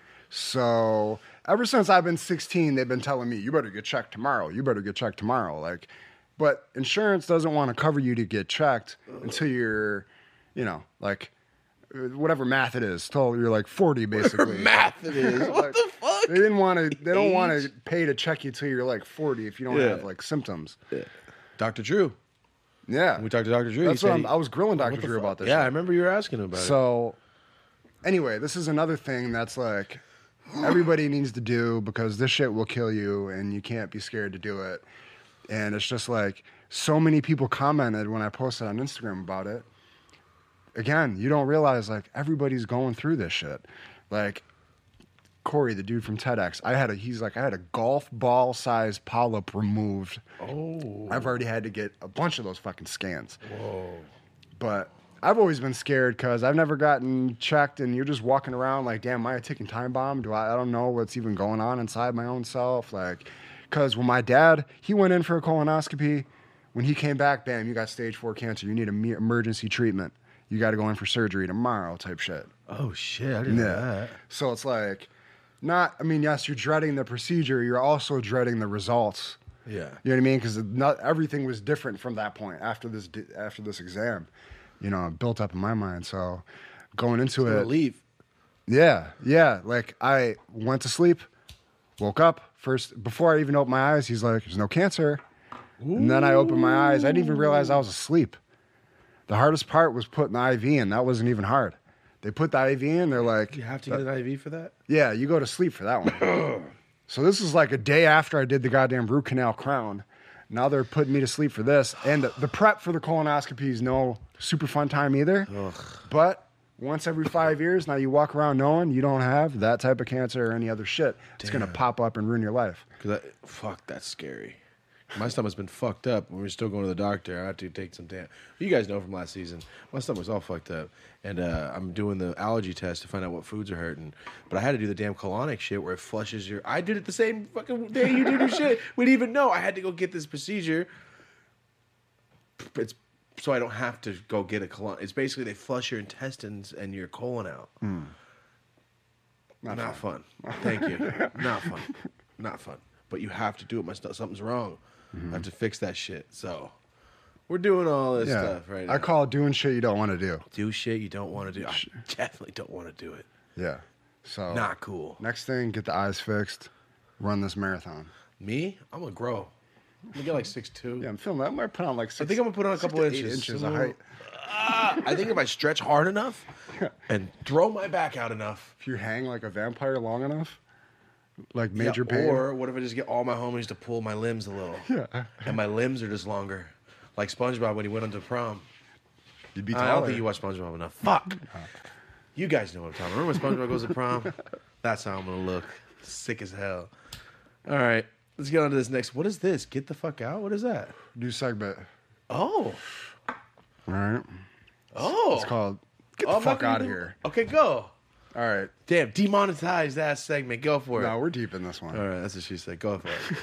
So ever since I've been 16, they've been telling me, you better get checked tomorrow. You better get checked tomorrow. Like, but insurance doesn't want to cover you to get checked until you're, like, whatever math it is, till you're like 40, basically. Whatever math it is. What the fuck? They don't want to pay to check you till you're like 40 if you don't have like symptoms. Yeah. Dr. Drew. Yeah. We talked to Dr. Drew. That's what I was grilling Dr. Drew about this. Yeah, shit. I remember you were asking him about it. So, anyway, this is another thing that's like everybody needs to do because this shit will kill you and you can't be scared to do it. And it's just like so many people commented when I posted on Instagram about it. Again, you don't realize like everybody's going through this shit. Like Corey, the dude from TEDx, I had a golf ball sized polyp removed. Oh. I've already had to get a bunch of those fucking scans. Whoa. But I've always been scared because I've never gotten checked, and you're just walking around like, damn, am I a ticking time bomb? I don't know what's even going on inside my own self. Like, because when my dad, he went in for a colonoscopy, when he came back, bam, you got stage 4 cancer. You need emergency treatment. You got to go in for surgery tomorrow type shit. Oh, shit. I didn't know that. So it's like, yes, you're dreading the procedure. You're also dreading the results. Yeah. You know what I mean? Because not everything was different from that point after this exam. Built up in my mind. So going into it. Relief. Yeah. Like I went to sleep, woke up first, before I even opened my eyes, he's like, there's no cancer. Ooh. And then I opened my eyes. I didn't even realize I was asleep. The hardest part was putting the IV in. That wasn't even hard. They put the IV in. They're like, you have to get an IV for that? Yeah, you go to sleep for that one. So this is like a day after I did the goddamn root canal crown. Now they're putting me to sleep for this. And the prep for the colonoscopy is no super fun time either. Ugh. But once every 5 years, now you walk around knowing you don't have that type of cancer or any other shit. It's going to pop up and ruin your life. Fuck, that's scary. My stomach's been fucked up. When we're still going to the doctor, I have to take some damn. You guys know from last season, my stomach's all fucked up, and I'm doing the allergy test to find out what foods are hurting. But I had to do the damn colonic shit where it flushes your. I did it the same fucking day you did your shit. We didn't even know. I had to go get this procedure. It's so I don't have to go get a colon. It's basically they flush your intestines and your colon out. Not fun. Thank you. Not fun. Not fun. But you have to do it. Something's wrong. I have to fix that shit. So we're doing all this stuff right now. I call it doing shit you don't want to do. Do shit you don't want to do. I definitely don't want to do it. Yeah. So not cool. Next thing, get the eyes fixed. Run this marathon. Me? I'm gonna grow. I'm gonna get like 6'2". Yeah, I'm feeling that. I might put on like 6. I think I'm gonna put on a couple inches of height. I think if I stretch hard enough and throw my back out enough. If you hang like a vampire long enough. Like major pain. Or what if I just get all my homies to pull my limbs a little? Yeah. And my limbs are just longer. Like SpongeBob when he went on to prom. You'd be taller. I don't think you watch SpongeBob enough. Fuck. You guys know what I'm talking about. Remember when SpongeBob goes to prom? That's how I'm going to look. Sick as hell. All right. Let's get on to this next. What is this? Get the fuck out? What is that? New segment. Oh. All right. Oh. It's called Get the Fuck Out of Here. Okay, go. All right. Damn, demonetized that segment. Go for it. No, we're deep in this one. All right, that's what she said. Go for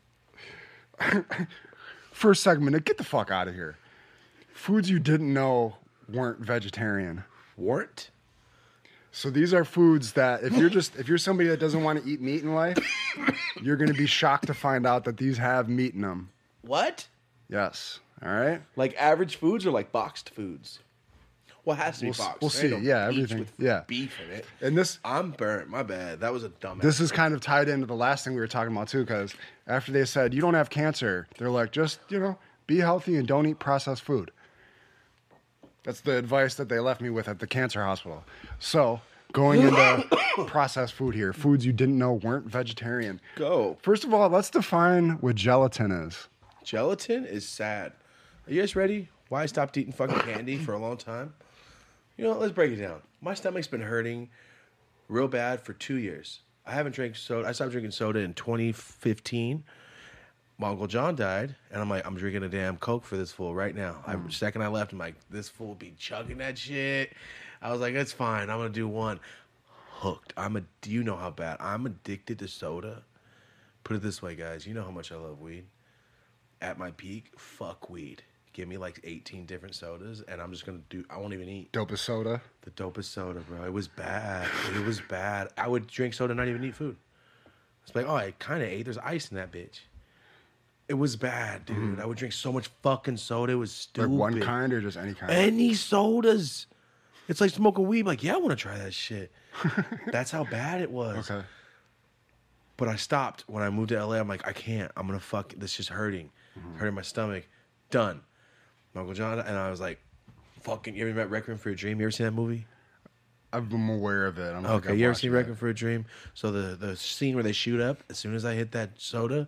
it. First segment, get the fuck out of here. Foods you didn't know weren't vegetarian. Weren't? So these are foods that if you're somebody that doesn't want to eat meat in life, you're going to be shocked to find out that these have meat in them. What? Yes. All right. Like average foods or like boxed foods? Well, it has to be boxed. We'll see. Yeah, everything. With beef in it. And this, I'm burnt. My bad. That was a dumb. This is kind of tied into the last thing we were talking about too, because after they said you don't have cancer, they're like, just be healthy and don't eat processed food. That's the advice that they left me with at the cancer hospital. So going into processed food here, foods you didn't know weren't vegetarian. Go. First of all, let's define what gelatin is. Gelatin is sad. Are you guys ready? Why I stopped eating fucking candy for a long time? You know, let's break it down. My stomach's been hurting real bad for 2 years. I haven't drank soda. I stopped drinking soda in 2015. My Uncle John died, and I'm like, I'm drinking a damn Coke for this fool right now. The second I left, I'm like, this fool be chugging that shit. I was like, it's fine. I'm going to do one. Hooked. Do you know how bad? I'm addicted to soda. Put it this way, guys. You know how much I love weed. At my peak, fuck weed. Give me like 18 different sodas, and I'm just going to I won't even eat. Dopest soda? The dopest soda, bro. It was bad. It was bad. I would drink soda and not even eat food. It's like, oh, I kind of ate. There's ice in that bitch. It was bad, dude. I would drink so much fucking soda. It was stupid. Like one kind or just any kind? Any sodas. It's like smoking weed. I'm like, yeah, I want to try that shit. That's how bad it was. Okay. But I stopped when I moved to LA. I'm like, I can't. I'm going to fuck. This just hurting. Hurting my stomach. Done. Uncle John, and I was like, fucking, you ever met Requiem for a Dream? You ever seen that movie? I'm aware of it. Okay, you ever seen Requiem for a Dream? So the scene where they shoot up, as soon as I hit that soda,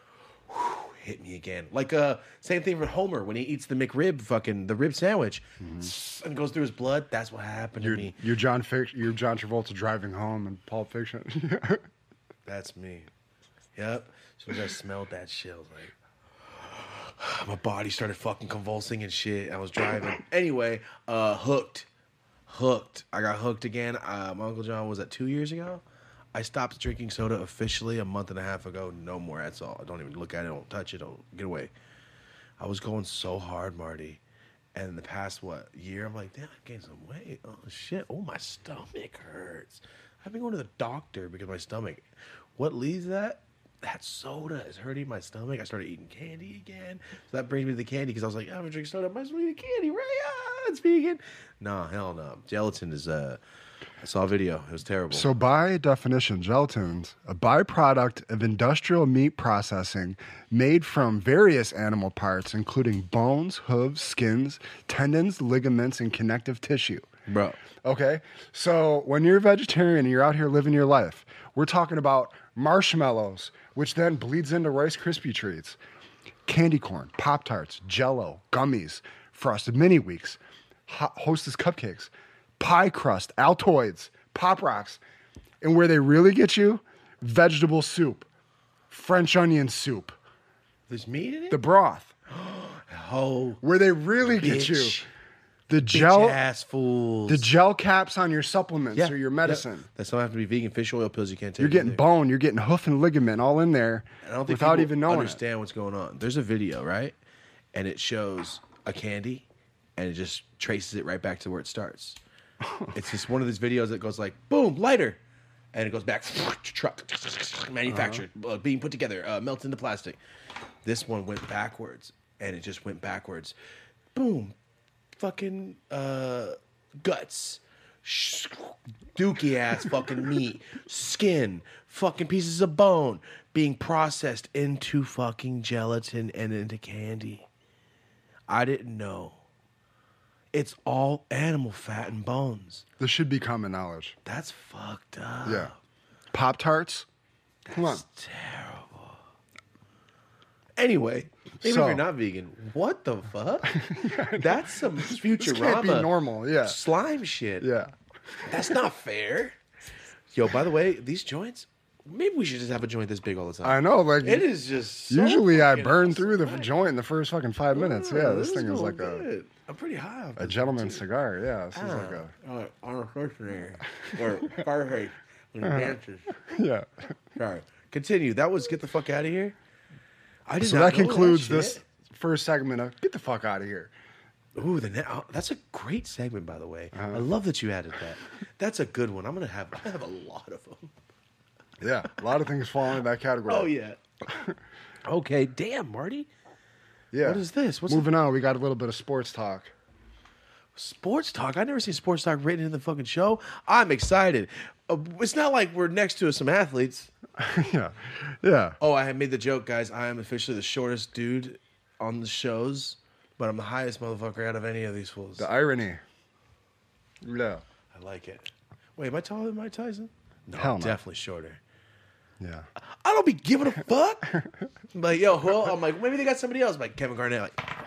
hit me again. Like same thing for Homer when he eats the McRib, the rib sandwich, and goes through his blood. That's what happened to me. You're John Travolta driving home in Pulp Fiction. That's me. Yep. As soon as I smelled that shit, I was like, my body started fucking convulsing and shit. I was driving. Anyway, hooked. I got hooked again. My Uncle John was 2 years ago. I stopped drinking soda officially a month and a half ago. No more. That's all. I don't even look at it. Don't touch it. Don't get away. I was going so hard, Marty. And in the past, year, I'm like, damn, I gained some weight. Oh, shit. Oh, my stomach hurts. I've been going to the doctor because my stomach. What leads that? That soda is hurting my stomach. I started eating candy again. So that brings me to the candy because I was like, I'm going to drink soda. I might as well eat candy, right? It's vegan. No, hell no. Gelatin is, I saw a video. It was terrible. So by definition, gelatin's a byproduct of industrial meat processing made from various animal parts, including bones, hooves, skins, tendons, ligaments, and connective tissue. Bro. Okay? So when you're a vegetarian and you're out here living your life, we're talking about marshmallows, which then bleeds into Rice Krispie treats. candy corn, Pop-Tarts, Jell-O, gummies, Frosted Mini Wheats, Hostess cupcakes, pie crust, Altoids, Pop Rocks. And where they really get you, vegetable soup, French onion soup, There's meat in it? the broth. Oh, Where they really get you, bitch. the gel, Ass fools. the gel caps on your supplements or your medicine. Yeah. That's not have to be vegan fish oil pills you can't take. You're getting either. bone, you're getting hoof and ligament all in there I don't think without people even knowing understand what's going on. There's a video, right? And it shows a candy and it just traces it right back to where it starts. It's just one of these videos that goes like, boom, lighter. And it goes back, truck, manufactured, being put together, melts into plastic. This one went backwards, and it just went backwards. Boom, fucking guts, dookie ass fucking meat, skin, fucking pieces of bone being processed into fucking gelatin and into candy. I didn't know. It's all animal fat and bones. it. This should be common knowledge. That's fucked up. Yeah. Pop-Tarts? Come on. That's terrible. Anyway, even So- if you're not vegan, what the fuck? That's some Futurama. This can't be normal, yeah. Slime shit. Yeah. That's not fair. Yo, by the way, these joints, maybe we should just have a joint this big all the time. I know, like It is just so usually I fucking burn awesome. through the Right. joint in the first fucking 5 minutes. Yeah, this thing is going like good. I'm pretty high off a this gentleman's too. cigar. Yeah, this is like a Arnold Schwarzenegger or Scarface when he dances. yeah. Sorry. Continue. That was get the fuck out of here. I did So not that know concludes shit. this first segment of get the fuck out of here. Ooh, that's a great segment, by the way. Uh-huh. I love that you added that. That's a good one. I'm gonna have a lot of them. Yeah, a lot of things fall into that category. Oh yeah. Okay, damn, Marty. Yeah. What is this? What's Moving on, we got a little bit of sports talk. sports talk? I never seen sports talk written in the fucking show. I'm excited. It's not like we're next to some athletes. Yeah. Yeah. Oh, I had made the joke, guys. I am officially the shortest dude on the shows, but I'm the highest motherfucker out of any of these fools. The irony. Yeah. I like it. Wait, am I taller than Mike Tyson? No, Hell I'm no. definitely shorter. Yeah. I don't be giving a fuck. I'm like, yo, who? I'm like, maybe they got somebody else. Like Kevin Garnett.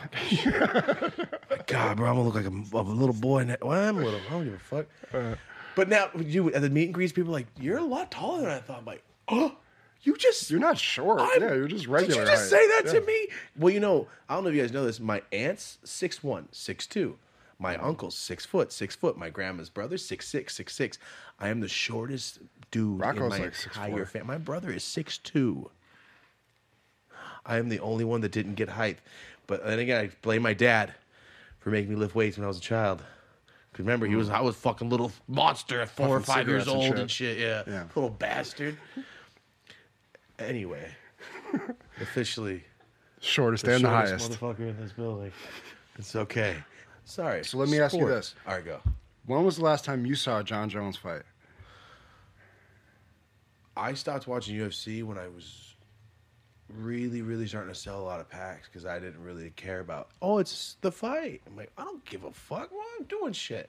Like, God, bro, I'm gonna look like a little boy. Now. Well, I'm little. I don't give a fuck. But now, you at the meet and greets, people are like, you're a lot taller than I thought. I'm like, oh, you just. You're not short. I'm- Yeah, you're just regular. Did you just height. say that Yeah. to me? Well, you know, I don't know if you guys know this. My aunt's 6'1", 6'2". My uncle's 6 foot, 6 foot. My grandma's brother 6'6", 6'6". I am the shortest dude Rocco's in my like 6'4". entire family. My brother is 6'2". I am the only one that didn't get height. But then again, I blame my dad for making me lift weights when I was a child. 'Cause remember, I was fucking little monster at 4 or Puffing 5 years cigarettes and old and shit. Yeah. Yeah. Little bastard. Anyway, officially Shortest and the shortest highest. motherfucker in this building. It's okay. Sorry. So let me ask you Sports. this. All right, go. When was the last time you saw a John Jones fight? I stopped watching UFC when I was really, really starting to sell a lot of packs because I didn't really care about, oh, it's the fight. I'm like, I don't give a fuck. Well, I'm doing shit.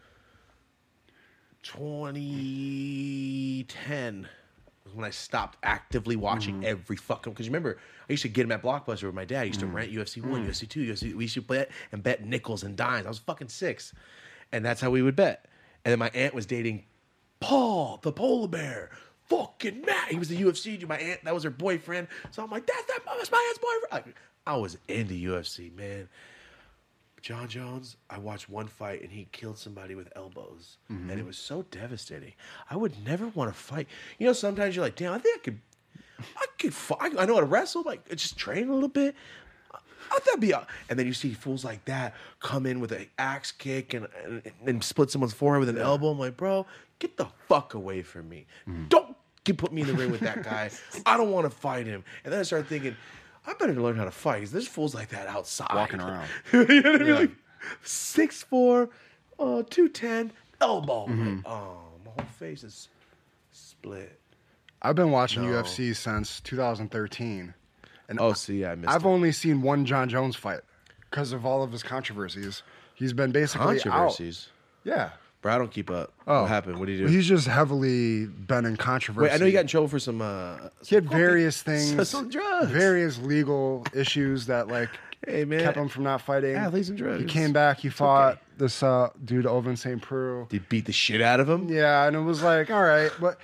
2010 was when I stopped actively watching every fucking, because remember, I used to get them at Blockbuster with my dad. I used to rent UFC 1, UFC 2, UFC. We used to bet and bet nickels and dimes. I was fucking 6. And that's how we would bet. And then my aunt was dating Paul, the polar bear. Fucking Matt. He was the UFC dude. My aunt, that was her boyfriend. So I'm like, that's my aunt's boyfriend. I was into UFC, man. John Jones, I watched one fight and he killed somebody with elbows. And it was so devastating. I would never want to fight. You know, sometimes you're like, damn, I think I could fight. I know how to wrestle. Like, just train a little bit. I thought that'd be, and then you see fools like that come in with an axe kick and split someone's forehead with an elbow. I'm like, bro, get the fuck away from me. Don't put me in the ring with that guy. I don't want to fight him. And then I started thinking, I better learn how to fight because there's fools like that outside. Walking around. You know what I mean? Like 6'4", 210, elbow. Like, oh, my whole face is split. I've been watching No. UFC since 2013. And Oh, see, I missed I've it. only seen one John Jones fight because of all of his controversies. He's been basically out. Controversies. Yeah. Bro, I don't keep up. Oh. What happened? What did he do? Well, he's just heavily been in controversy. Wait, I know he got in trouble for some. He had various things, some drugs, various legal issues that like hey man, kept him from not fighting. athletes and drugs. He came back. He fought this dude over in St. Preux. Did he beat the shit out of him? Yeah, and it was like, all right, but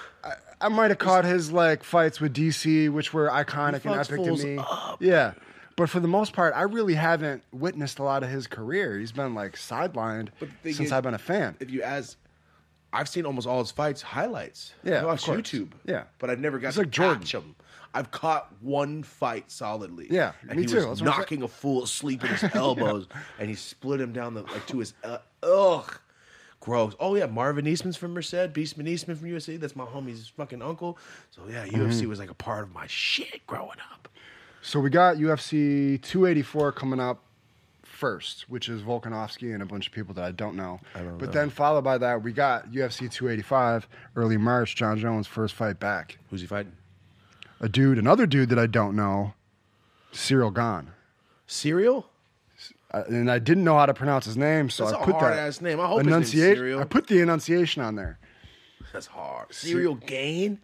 I might have caught his like fights with DC, which were iconic and epic to me. Yeah, but for the most part, I really haven't witnessed a lot of his career. He's been like sidelined since I've been a fan. If you ask, I've seen almost all his fights highlights. Yeah, I watch of course. YouTube. Yeah, but I've never got It's to like Jordan. catch him. I've caught one fight solidly. Yeah, and me he too. was That's what I'm knocking a fool asleep with his elbows, and he split him down to his. Ugh, gross. Oh yeah, Marvin Eastman's from Merced. Beastman Eastman from UFC. That's my homie's fucking uncle. So yeah, UFC was like a part of my shit growing up. So we got UFC 284 coming up first, which is Volkanovski and a bunch of people that I don't know. But then followed by that, we got UFC 285 early March. John Jones' first fight back. Who's he fighting? Another dude that I don't know, Cyril Gane. Cereal? And I didn't know how to pronounce his name, so That's I a put hard-ass name. I hope his name's Cyril. I put the enunciation on there. That's hard. Cereal Gain?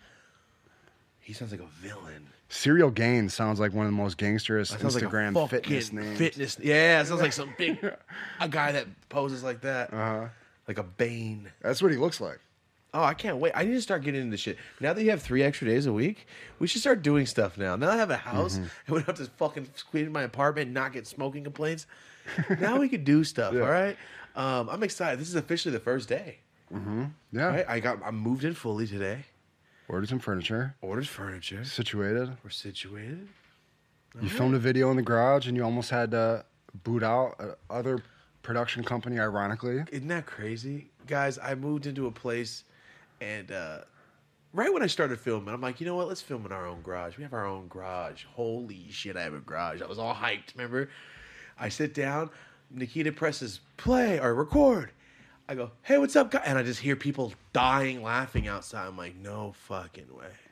He sounds like a villain. Cyril Gane sounds like one of the most gangsterous That sounds Instagram like a fitness fucking names. fitness. Yeah, it sounds like some big a guy that poses like that. Uh-huh. Like a Bane. That's what he looks like. Oh, I can't wait. I need to start getting into shit. Now that you have 3 extra days a week, we should start doing stuff now. Now I have a house and we don't have to fucking squeeze in my apartment and not get smoking complaints. Now we could do stuff, all right? I'm excited. This is officially the first day. Yeah. Right? I moved in fully today. Ordered some furniture. Ordered furniture. Situated. We're situated. You filmed a video in the garage and you almost had to boot out other production company, ironically. Isn't that crazy? Guys, I moved into a place and right when I started filming, I'm like, you know what? Let's film in our own garage. We have our own garage. Holy shit, I have a garage. I was all hyped, remember? I sit down, Nikita presses play or record. I go, hey, what's up, guys? And I just hear people dying laughing outside. I'm like, no fucking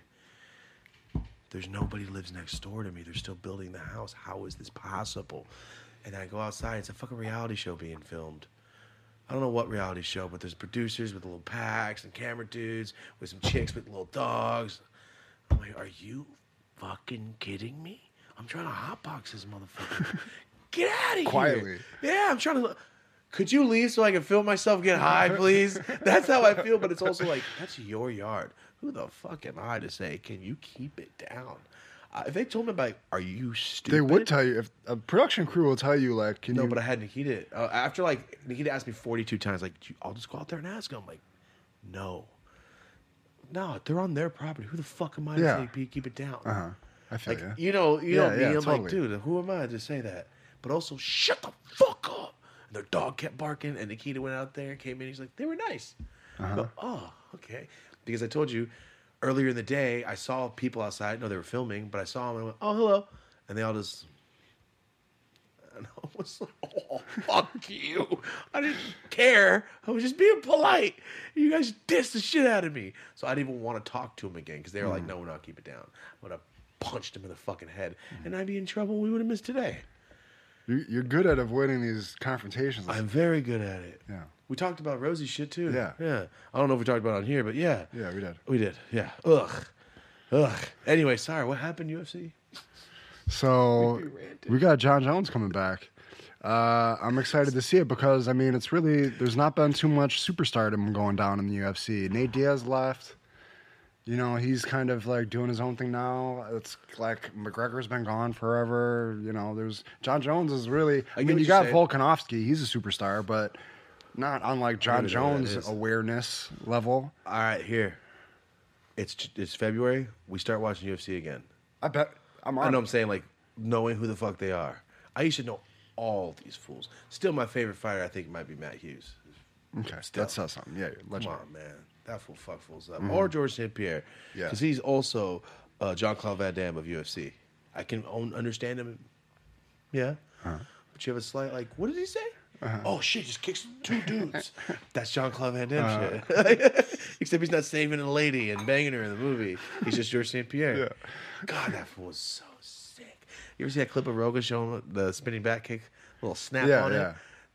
way. There's nobody lives next door to me. They're still building the house. How is this possible? And I go outside. It's a fucking reality show being filmed. I don't know what reality show, but there's producers with little packs and camera dudes with some chicks with little dogs. I'm like, are you fucking kidding me? I'm trying to hotbox this motherfucker. Get out of here. Quietly. Yeah, I'm trying to. Could you leave so I can film myself get high, please? That's how I feel, but it's also like, that's your yard. Who the fuck am I to say, can you keep it down? If they told me, like, are you stupid? They would tell you. If a production crew will tell you, like, can No, you... but I had Nikita. After, like, Nikita asked me 42 times, like, I'll just go out there and ask them. I'm like, no. No, they're on their property. Who the fuck am I to say keep it down? Uh-huh. I feel Like, you. you know me. I'm totally. like, dude, who am I to say that? But also, shut the fuck up. And their dog kept barking, and Nikita went out there and came in. He's like, they were nice. I go, oh, okay. Because I told you earlier in the day, I saw people outside. No, they were filming, but I saw them and I went, oh, hello. And they all just, and I was like, oh, fuck you. I didn't care. I was just being polite. You guys dissed the shit out of me. So I didn't even want to talk to them again because they were like, no, we're not keep it down. I would have punched him in the fucking head, and I'd be in trouble. We would have missed today. You're good at avoiding these confrontations. I'm very good at it. Yeah. We talked about Rosie shit too. Yeah. Yeah. I don't know if we talked about it on here, but yeah. Yeah, we did. We did. Yeah. Ugh. Anyway, sorry. What happened, UFC? So we got John Jones coming back. I'm excited to see it because, I mean, it's really, there's not been too much superstardom going down in the UFC. Nate Diaz left. You know, he's kind of like doing his own thing now. It's like McGregor's been gone forever. You know, John Jones is really, I mean, you got Volkanovski. He's a superstar, but not unlike John Jones' awareness level. All right, here. It's February. We start watching UFC again. I bet. I know I'm saying, like, knowing who the fuck they are. I used to know all these fools. Still, my favorite fighter, I think, might be Matt Hughes. Okay, that says something. Yeah, come on, man. That fool fuck fools up. Or George St. Pierre. Yeah. Because he's also Jean-Claude Van Damme of UFC. I can understand him. Yeah. But you have a slight, like, what did he say? Oh, shit, just kicks 2 dudes. That's Jean-Claude Van Damme shit. Except he's not saving a lady and banging her in the movie. He's just George St. Pierre. Yeah. God, that fool was so sick. You ever see that clip of Rogan showing the spinning back kick? A little snap on it?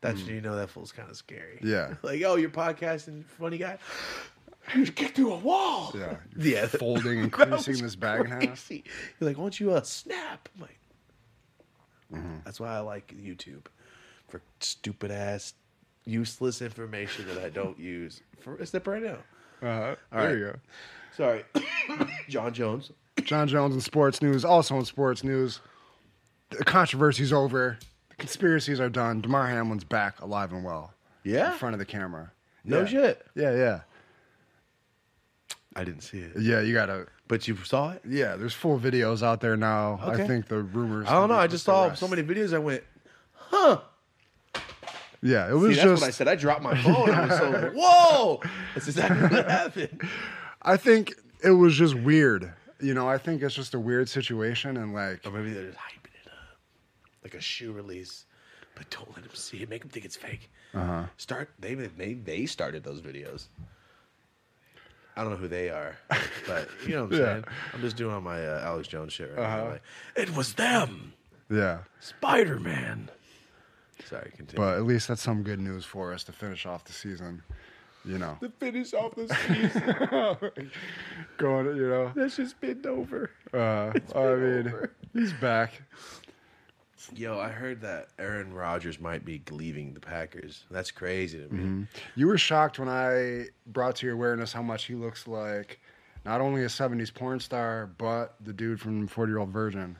That's when you know that fool's kind of scary. Yeah. Like, oh, you're podcasting, funny guy. You get through a wall. Yeah. Yeah. Folding and That creasing was this bag in half. crazy. You're like, why don't you snap? I'm like, that's why I like YouTube for stupid ass, useless information that I don't use. Except right now. There right. you go. Sorry, John Jones. John Jones in sports news. Also in sports news, the controversy's over. The conspiracies are done. Damar Hamlin's back, alive and well. Yeah? In front of the camera. No Yeah. shit. Yeah. I didn't see it. Yeah, you gotta. But you saw it? Yeah, there's full videos out there now. Okay. I think the rumors. I don't know. I just saw rest. so many videos. I went, huh? Yeah, it See, was that's just. what I said. I dropped my phone. I was so like, whoa! That's exactly what happened. I think it was just weird. You know, I think it's just a weird situation, and like. Or maybe they're just hyping it up. Like a shoe release. But don't let them see it. Make them think it's fake. They started those videos. I don't know who they are, but you know what I'm saying? I'm just doing on my Alex Jones shit right now. Like, it was them. Yeah. Spider-Man. Sorry, continue. But at least that's some good news for us to finish off the season. You know. to finish off the season. Going, you know. That's just been over. I mean, he's back. Yo, I heard that Aaron Rodgers might be leaving the Packers. That's crazy to me. You were shocked when I brought to your awareness how much he looks like not only a 70s porn star, but the dude from 40-Year-Old Virgin.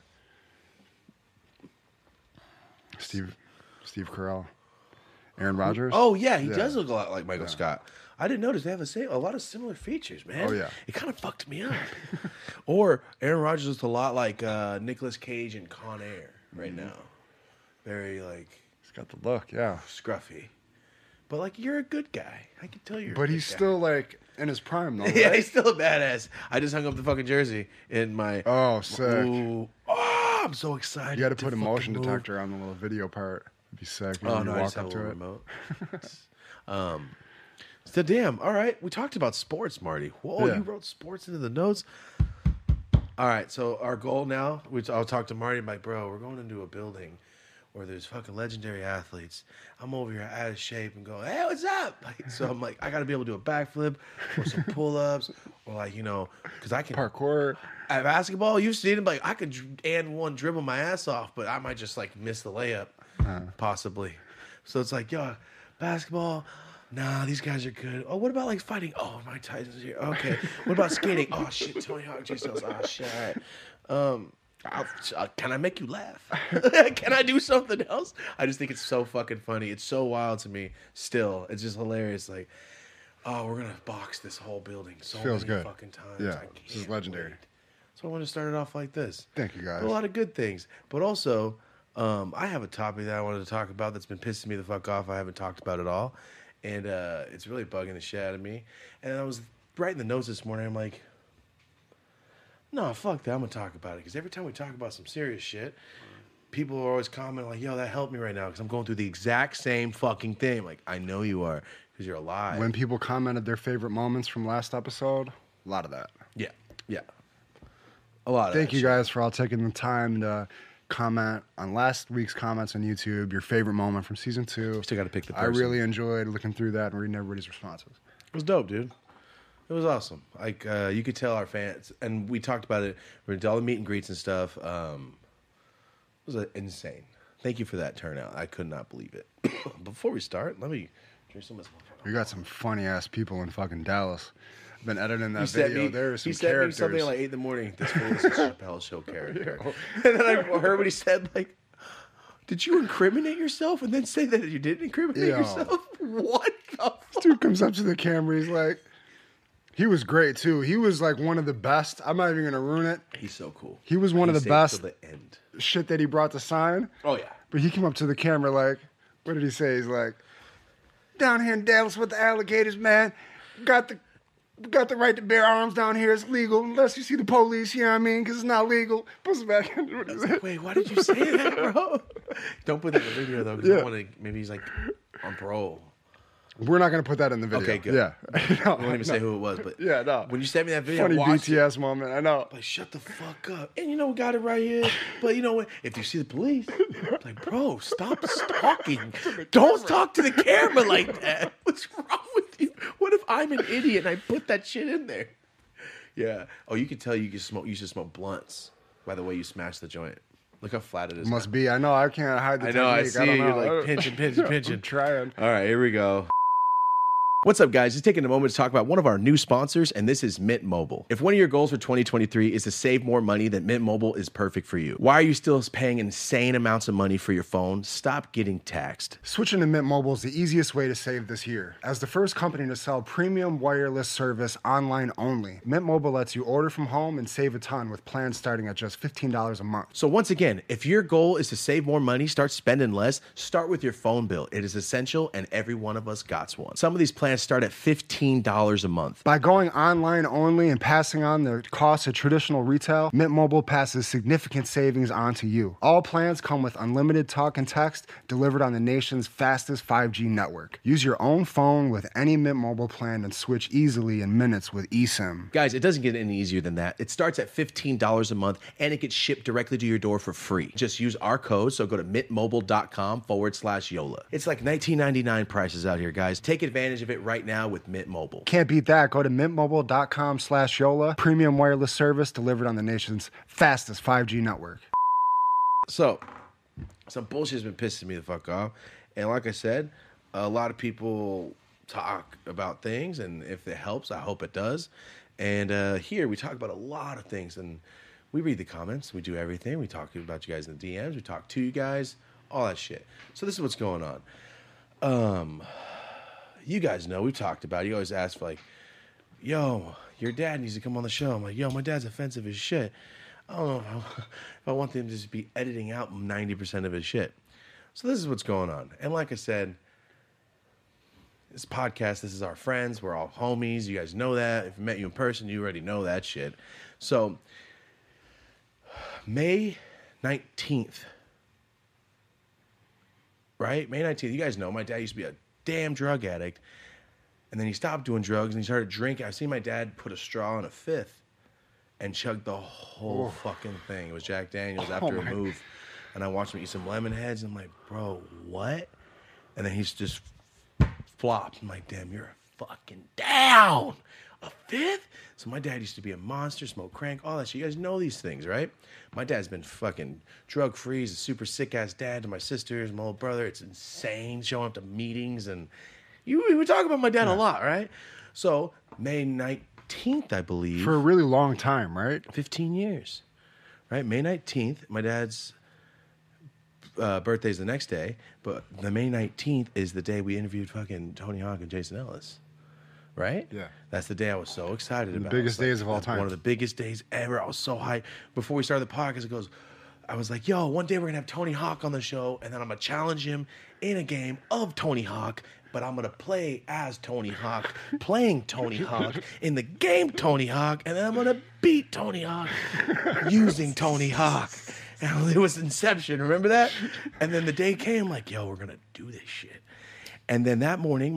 Steve Carell. Aaron Rodgers? Oh, yeah, he does look a lot like Michael Scott. I didn't notice they have a lot of similar features, man. Oh, yeah. It kind of fucked me up. Or Aaron Rodgers looks a lot like Nicolas Cage in Con Air right now. Very, like... He's got the look, yeah. Scruffy. But, like, you're a good guy. I can tell you're But a he's good guy. still, like, in his prime, though, Yeah, right? he's still a badass. I just hung up the fucking jersey in my... Oh, sick. Ooh. Oh, I'm so excited. You got to put a fucking motion move. detector on the little video part. It'd be sick. Oh, You no, I walk just have up a little to it. remote. So, damn. All right. We talked about sports, Marty. Whoa, Yeah. you wrote sports into the notes? All right. So, our goal now, I'll talk to Marty. I'm like, bro, we're going into a building where there's fucking legendary athletes. I'm over here out of shape and going, hey, what's up? Like, so, I'm like, I got to be able to do a backflip or some pull-ups or, like, you know, because I can. Parkour. At basketball, you've seen it. Like, I could and one dribble my ass off, but I might just, like, miss the layup, possibly. So, it's like, yo, basketball. Nah, these guys are good. Oh, what about like fighting? Oh, Mike Tyson's here. Okay. What about skating? Oh shit, Tony Hawk, Jay Styles. Oh shit. All right. Can I make you laugh? Can I do something else? I just think it's so fucking funny. It's so wild to me. Still, it's just hilarious. Like, oh, we're gonna box this whole building so Feels many good. fucking times. Yeah, I this is can't legendary. wait. So I want to start it off like this. Thank you, guys. A lot of good things, but also, I have a topic that I wanted to talk about that's been pissing me the fuck off. I haven't talked about it all. And it's really bugging the shit out of me. And I was writing the notes this morning. I'm like, no, fuck that. I'm going to talk about it. Because every time we talk about some serious shit, people are always commenting like, yo, that helped me right now. Because I'm going through the exact same fucking thing. Like, I know you are. Because you're alive. When people commented their favorite moments from last episode, a lot of that. Yeah. Yeah. A lot of Thank that you shit. guys for all taking the time to comment on last week's comments on YouTube, your favorite moment from season 2. Still got to pick the I person. really enjoyed looking through that and reading everybody's responses. It was dope, dude. It was awesome. Like, you could tell our fans, and we talked about it. We did all the meet and greets and stuff. It was insane. Thank you for that turnout. I could not believe it. Before we start, let me drink some of this motherfucker. We got some funny ass people in fucking Dallas. I've been editing that He sent video. me, There are some he sent characters. me something at like 8 in the morning. This fool is a Chappelle Show character. And then I heard what he said, like, did you incriminate yourself and then say that you didn't incriminate Yo. yourself? What the fuck? Dude comes up to the camera. He's like, he was great too. He was like one of the best. I'm not even going to ruin it. He's so cool. He was one of the stayed best till the end. shit that he brought to sign. Oh, yeah. But he came up to the camera like, what did he say? He's like, down here in Dallas with the alligators, man. Got the right to bear arms down here. It's legal unless you see the police, you know what I mean? Because it's not legal. Puts it back in. I was like, wait, why did you say that, bro? Don't put that in the video, though, because I want to, maybe he's like on parole. We're not going to put that in the video. Okay, good. Yeah. I won't even say who it was, but Yeah, no. when you sent me that video, Funny I watched it. BTS moment. I know. Like, shut the fuck up. And you know, we got it right here. But you know what? If you see the police, like, bro, stop talking. Don't talk to the camera like that. What's wrong with you? What if I'm an idiot and I put that shit in there? Yeah. Oh, you can tell you should smoke blunts by the way you smash the joint. Look how flat it is. Must be. I know. I can't hide the I know. I technique. see don't you're know. like pinching. I'm trying. All right, here we go. What's up, guys? Just taking a moment to talk about one of our new sponsors, and this is Mint Mobile. If one of your goals for 2023 is to save more money, then Mint Mobile is perfect for you. Why are you still paying insane amounts of money for your phone? Stop getting taxed. Switching to Mint Mobile is the easiest way to save this year. As the first company to sell premium wireless service online only, Mint Mobile lets you order from home and save a ton with plans starting at just $15 a month. So once again, if your goal is to save more money, start spending less, start with your phone bill. It is essential, and every one of us got one. Some of these plans start at $15 a month. By going online only and passing on the cost of traditional retail, Mint Mobile passes significant savings on to you. All plans come with unlimited talk and text delivered on the nation's fastest 5G network. Use your own phone with any Mint Mobile plan and switch easily in minutes with eSIM. Guys, it doesn't get any easier than that. It starts at $15 a month, and it gets shipped directly to your door for free. Just use our code, so go to mintmobile.com/YOLA. It's like $19.99 prices out here, guys. Take advantage of it right now with Mint Mobile. Can't beat that. Go to mintmobile.com/YOLA. Premium wireless service delivered on the nation's fastest 5G network. So, some bullshit's been pissing me the fuck off. And like I said, a lot of people talk about things, and if it helps, I hope it does. And here we talk about a lot of things, and we read the comments. We do everything. We talk about you guys in the DMs. We talk to you guys, all that shit. So this is what's going on. You guys know, we've talked about it. You always ask for like, yo, your dad needs to come on the show. I'm like, yo, my dad's offensive as shit. I don't know if I want them to just be editing out 90% of his shit. So this is what's going on. And like I said, this podcast, this is our friends. We're all homies. You guys know that. If I met you in person, you already know that shit. So May 19th, right? May 19th, you guys know my dad used to be a damn drug addict, and then he stopped doing drugs and he started drinking. I've seen my dad put a straw in a fifth and chug the whole fucking thing. It was Jack Daniels after a move, and I watched him eat some lemon heads, and I'm like, bro, what? And then he's just flopped. I'm like, damn, you're fucking down. A fifth? So my dad used to be a monster, smoke crank, all that shit. You guys know these things, right? My dad's been fucking drug-free. He's a super sick-ass dad to my sisters, my little brother. It's insane showing up to meetings. And we talk about my dad a lot, right? So May 19th, I believe. For a really long time, right? 15 years, right? May 19th, my dad's birthday's the next day. But the May 19th is the day we interviewed fucking Tony Hawk and Jason Ellis. Right? Yeah. That's the day I was so excited about. The biggest days of all time. One of the biggest days ever. I was so hyped. Before we started the podcast, I was like, yo, one day we're going to have Tony Hawk on the show, and then I'm going to challenge him in a game of Tony Hawk, but I'm going to play as Tony Hawk, playing Tony Hawk in the game Tony Hawk, and then I'm going to beat Tony Hawk using Tony Hawk. And it was Inception, remember that? And then the day came, like, yo, we're going to do this shit. And then that morning,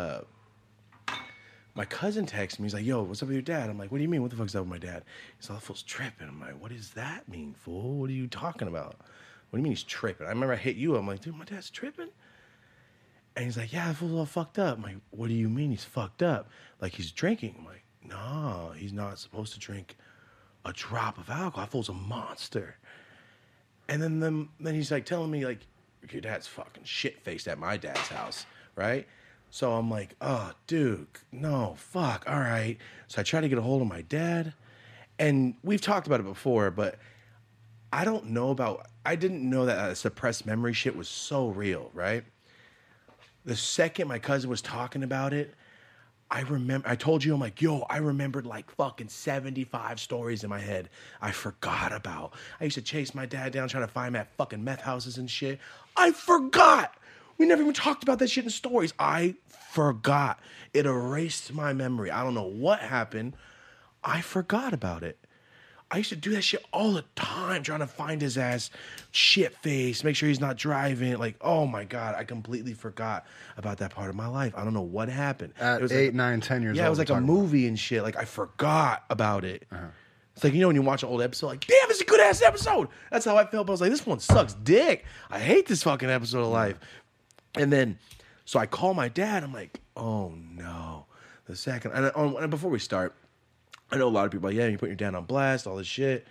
my cousin texted me. He's like, yo, what's up with your dad? I'm like, what do you mean? What the fuck's up with my dad? He's like, that fool's tripping. I'm like, what does that mean, fool? What are you talking about? What do you mean he's tripping? I remember I hit you. I'm like, dude, my dad's tripping? And he's like, yeah, that fool's all fucked up. I'm like, what do you mean he's fucked up? Like, he's drinking. I'm like, no, he's not supposed to drink a drop of alcohol. That fool's a monster. And then he's like telling me, like, your dad's fucking shit-faced at my dad's house, right? So I'm like, oh, dude, no, fuck, all right. So I try to get a hold of my dad, and we've talked about it before, but I didn't know that suppressed memory shit was so real, right? The second my cousin was talking about it, I told you, I'm like, yo, I remembered like fucking 75 stories in my head I forgot about. I used to chase my dad down trying to find him at fucking meth houses and shit. I forgot. We never even talked about that shit in stories. I forgot. It erased my memory. I don't know what happened. I forgot about it. I used to do that shit all the time, trying to find his ass, shit face, make sure he's not driving. Like, oh my God, I completely forgot about that part of my life. I don't know what happened. At it was 8, like, 9, 10 years old. Yeah, it was like a movie and shit. Like, I forgot about it. It's like, you know, when you watch an old episode, like, damn, it's a good ass episode. That's how I felt. I was like, this one sucks dick. I hate this fucking episode of life. And then, so I call my dad. I'm like, oh no. The second, and before we start, I know a lot of people are like, yeah, you put your dad on blast, all this shit.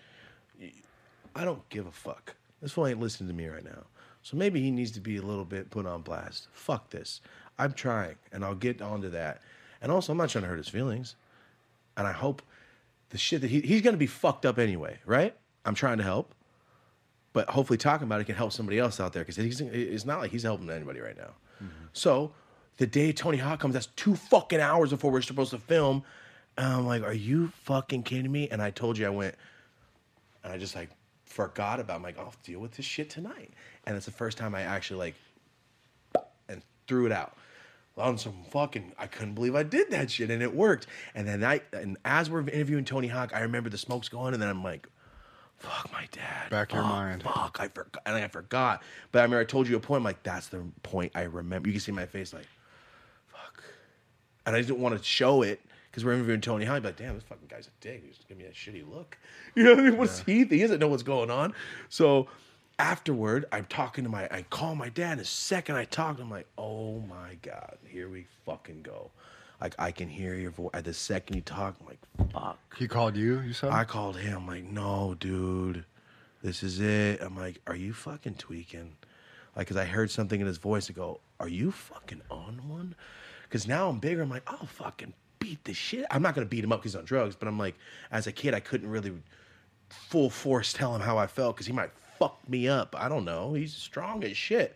I don't give a fuck. This fool ain't listening to me right now. So maybe he needs to be a little bit put on blast. Fuck this. I'm trying, and I'll get onto that. And also, I'm not trying to hurt his feelings. And I hope the shit that he's going to be fucked up anyway, right? I'm trying to help. But hopefully talking about it can help somebody else out there, because it's not like he's helping anybody right now. So the day Tony Hawk comes, that's 2 fucking hours before we're supposed to film. And I'm like, are you fucking kidding me? And I told you I went, and I just like forgot about it. I'm like, I'll deal with this shit tonight. And it's the first time I actually like, and threw it out. On some fucking, I couldn't believe I did that shit, and it worked. And then and as we're interviewing Tony Hawk, I remember the smoke's going, and then I'm like, fuck my dad. Back your mind. Fuck, I forgot. And I forgot. But I remember I told you a point, I'm like, that's the point I remember. You can see my face like, fuck. And I didn't want to show it, because we're interviewing Tony Hawk. I'd be like, damn, this fucking guy's a dick. He's just giving me that shitty look. You know what I mean? What's he think? He doesn't know what's going on. So afterward, I call my dad. The second I talk, I'm like, oh my God, here we fucking go. Like, I can hear your voice. At the second you talk, I'm like, fuck. He called you said? I called him. I'm like, no, dude, this is it. I'm like, are you fucking tweaking? Like, because I heard something in his voice to go, are you fucking on one? Because now I'm bigger. I'm like, I'll fucking beat the shit. I'm not going to beat him up because he's on drugs, but I'm like, as a kid, I couldn't really full force tell him how I felt, because he might fuck me up. I don't know. He's strong as shit.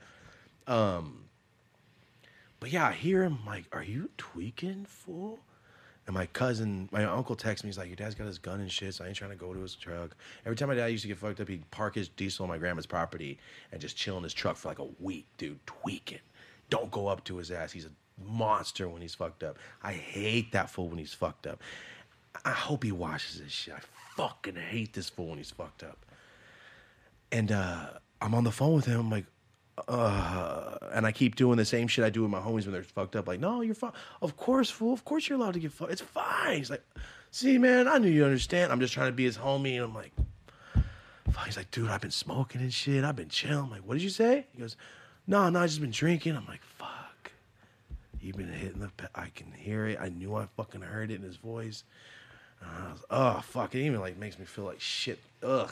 But yeah, I hear him like, are you tweaking, fool? And my uncle texts me. He's like, your dad's got his gun and shit, so I ain't trying to go to his truck. Every time my dad used to get fucked up, he'd park his diesel on my grandma's property and just chill in his truck for like a week, dude, tweaking. Don't go up to his ass. He's a monster when he's fucked up. I hate that fool when he's fucked up. I hope he watches this shit. I fucking hate this fool when he's fucked up. And I'm on the phone with him. I'm like, and I keep doing the same shit I do with my homies when they're fucked up. Like, no, you're fine. Of course, fool. Of course you're allowed to get fucked. It's fine. He's like, see, man, I knew you understand. I'm just trying to be his homie. And I'm like, fuck. He's like, dude, I've been smoking and shit. I've been chilling. I'm like, what did you say? He goes, no, I just been drinking. I'm like, fuck. You've been hitting I can hear it. I knew I fucking heard it in his voice. And I was, oh, fuck. It even like makes me feel like shit. Ugh.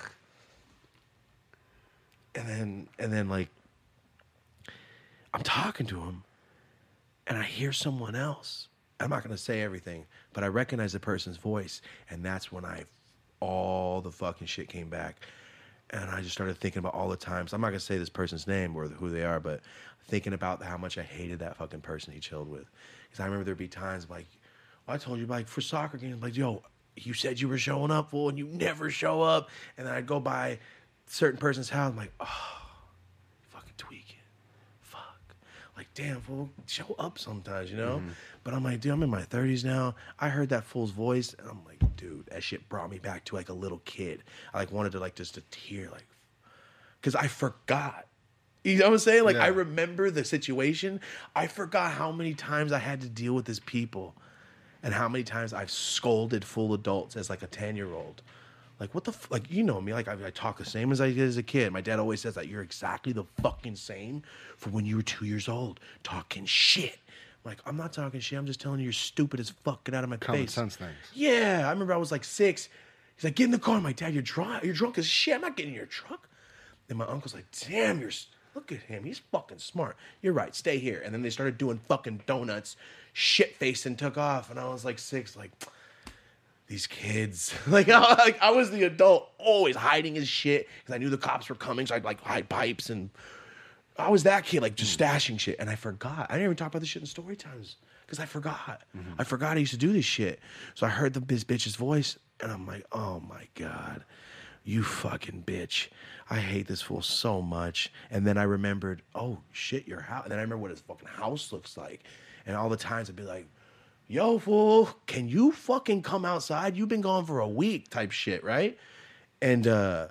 And then like, I'm talking to him, and I hear someone else. I'm not going to say everything, but I recognize the person's voice, and that's when all the fucking shit came back. And I just started thinking about all the times. I'm not going to say this person's name or who they are, but thinking about how much I hated that fucking person he chilled with. Because I remember there'd be times like, I told you, like, for soccer games, like, yo, you said you were showing up, fool, and you never show up. And then I'd go by a certain person's house, I'm like, oh, fucking tweaking. Like, damn, fool, show up sometimes, you know? But I'm like, dude, I'm in my 30s now. I heard that fool's voice, and I'm like, dude, that shit brought me back to, like, a little kid. I, like, wanted to, like, just a tear, like, because I forgot. You know what I'm saying? Like, I remember the situation. I forgot how many times I had to deal with these people and how many times I've scolded full adults as, like, a 10-year-old. Like, what the like, you know me, like, I talk the same as I did as a kid. My dad always says that you're exactly the fucking same from when you were 2 years old, talking shit. I'm like, I'm not talking shit. I'm just telling you you're stupid as fuck. Get out of my Common face. sense things. Yeah, I remember I was like 6. He's like, get in the car. I'm like, Dad, you're drunk as shit. I'm not getting in your truck. And my uncle's like, damn, look at him. He's fucking smart. You're right. Stay here. And then they started doing fucking donuts, shit-faced, and took off. And I was like 6, like, these kids. Like I was the adult, always hiding his shit because I knew the cops were coming, so I'd like hide pipes, and I was that kid, like just stashing shit. And I forgot. I didn't even talk about this shit in story times because I forgot. I forgot I used to do this shit. So I heard this bitch's voice, and I'm like, oh my God, you fucking bitch. I hate this fool so much. And then I remembered, oh shit, your house. And then I remember what his fucking house looks like. And all the times I'd be like, yo, fool, can you fucking come outside? You've been gone for a week type shit, right? And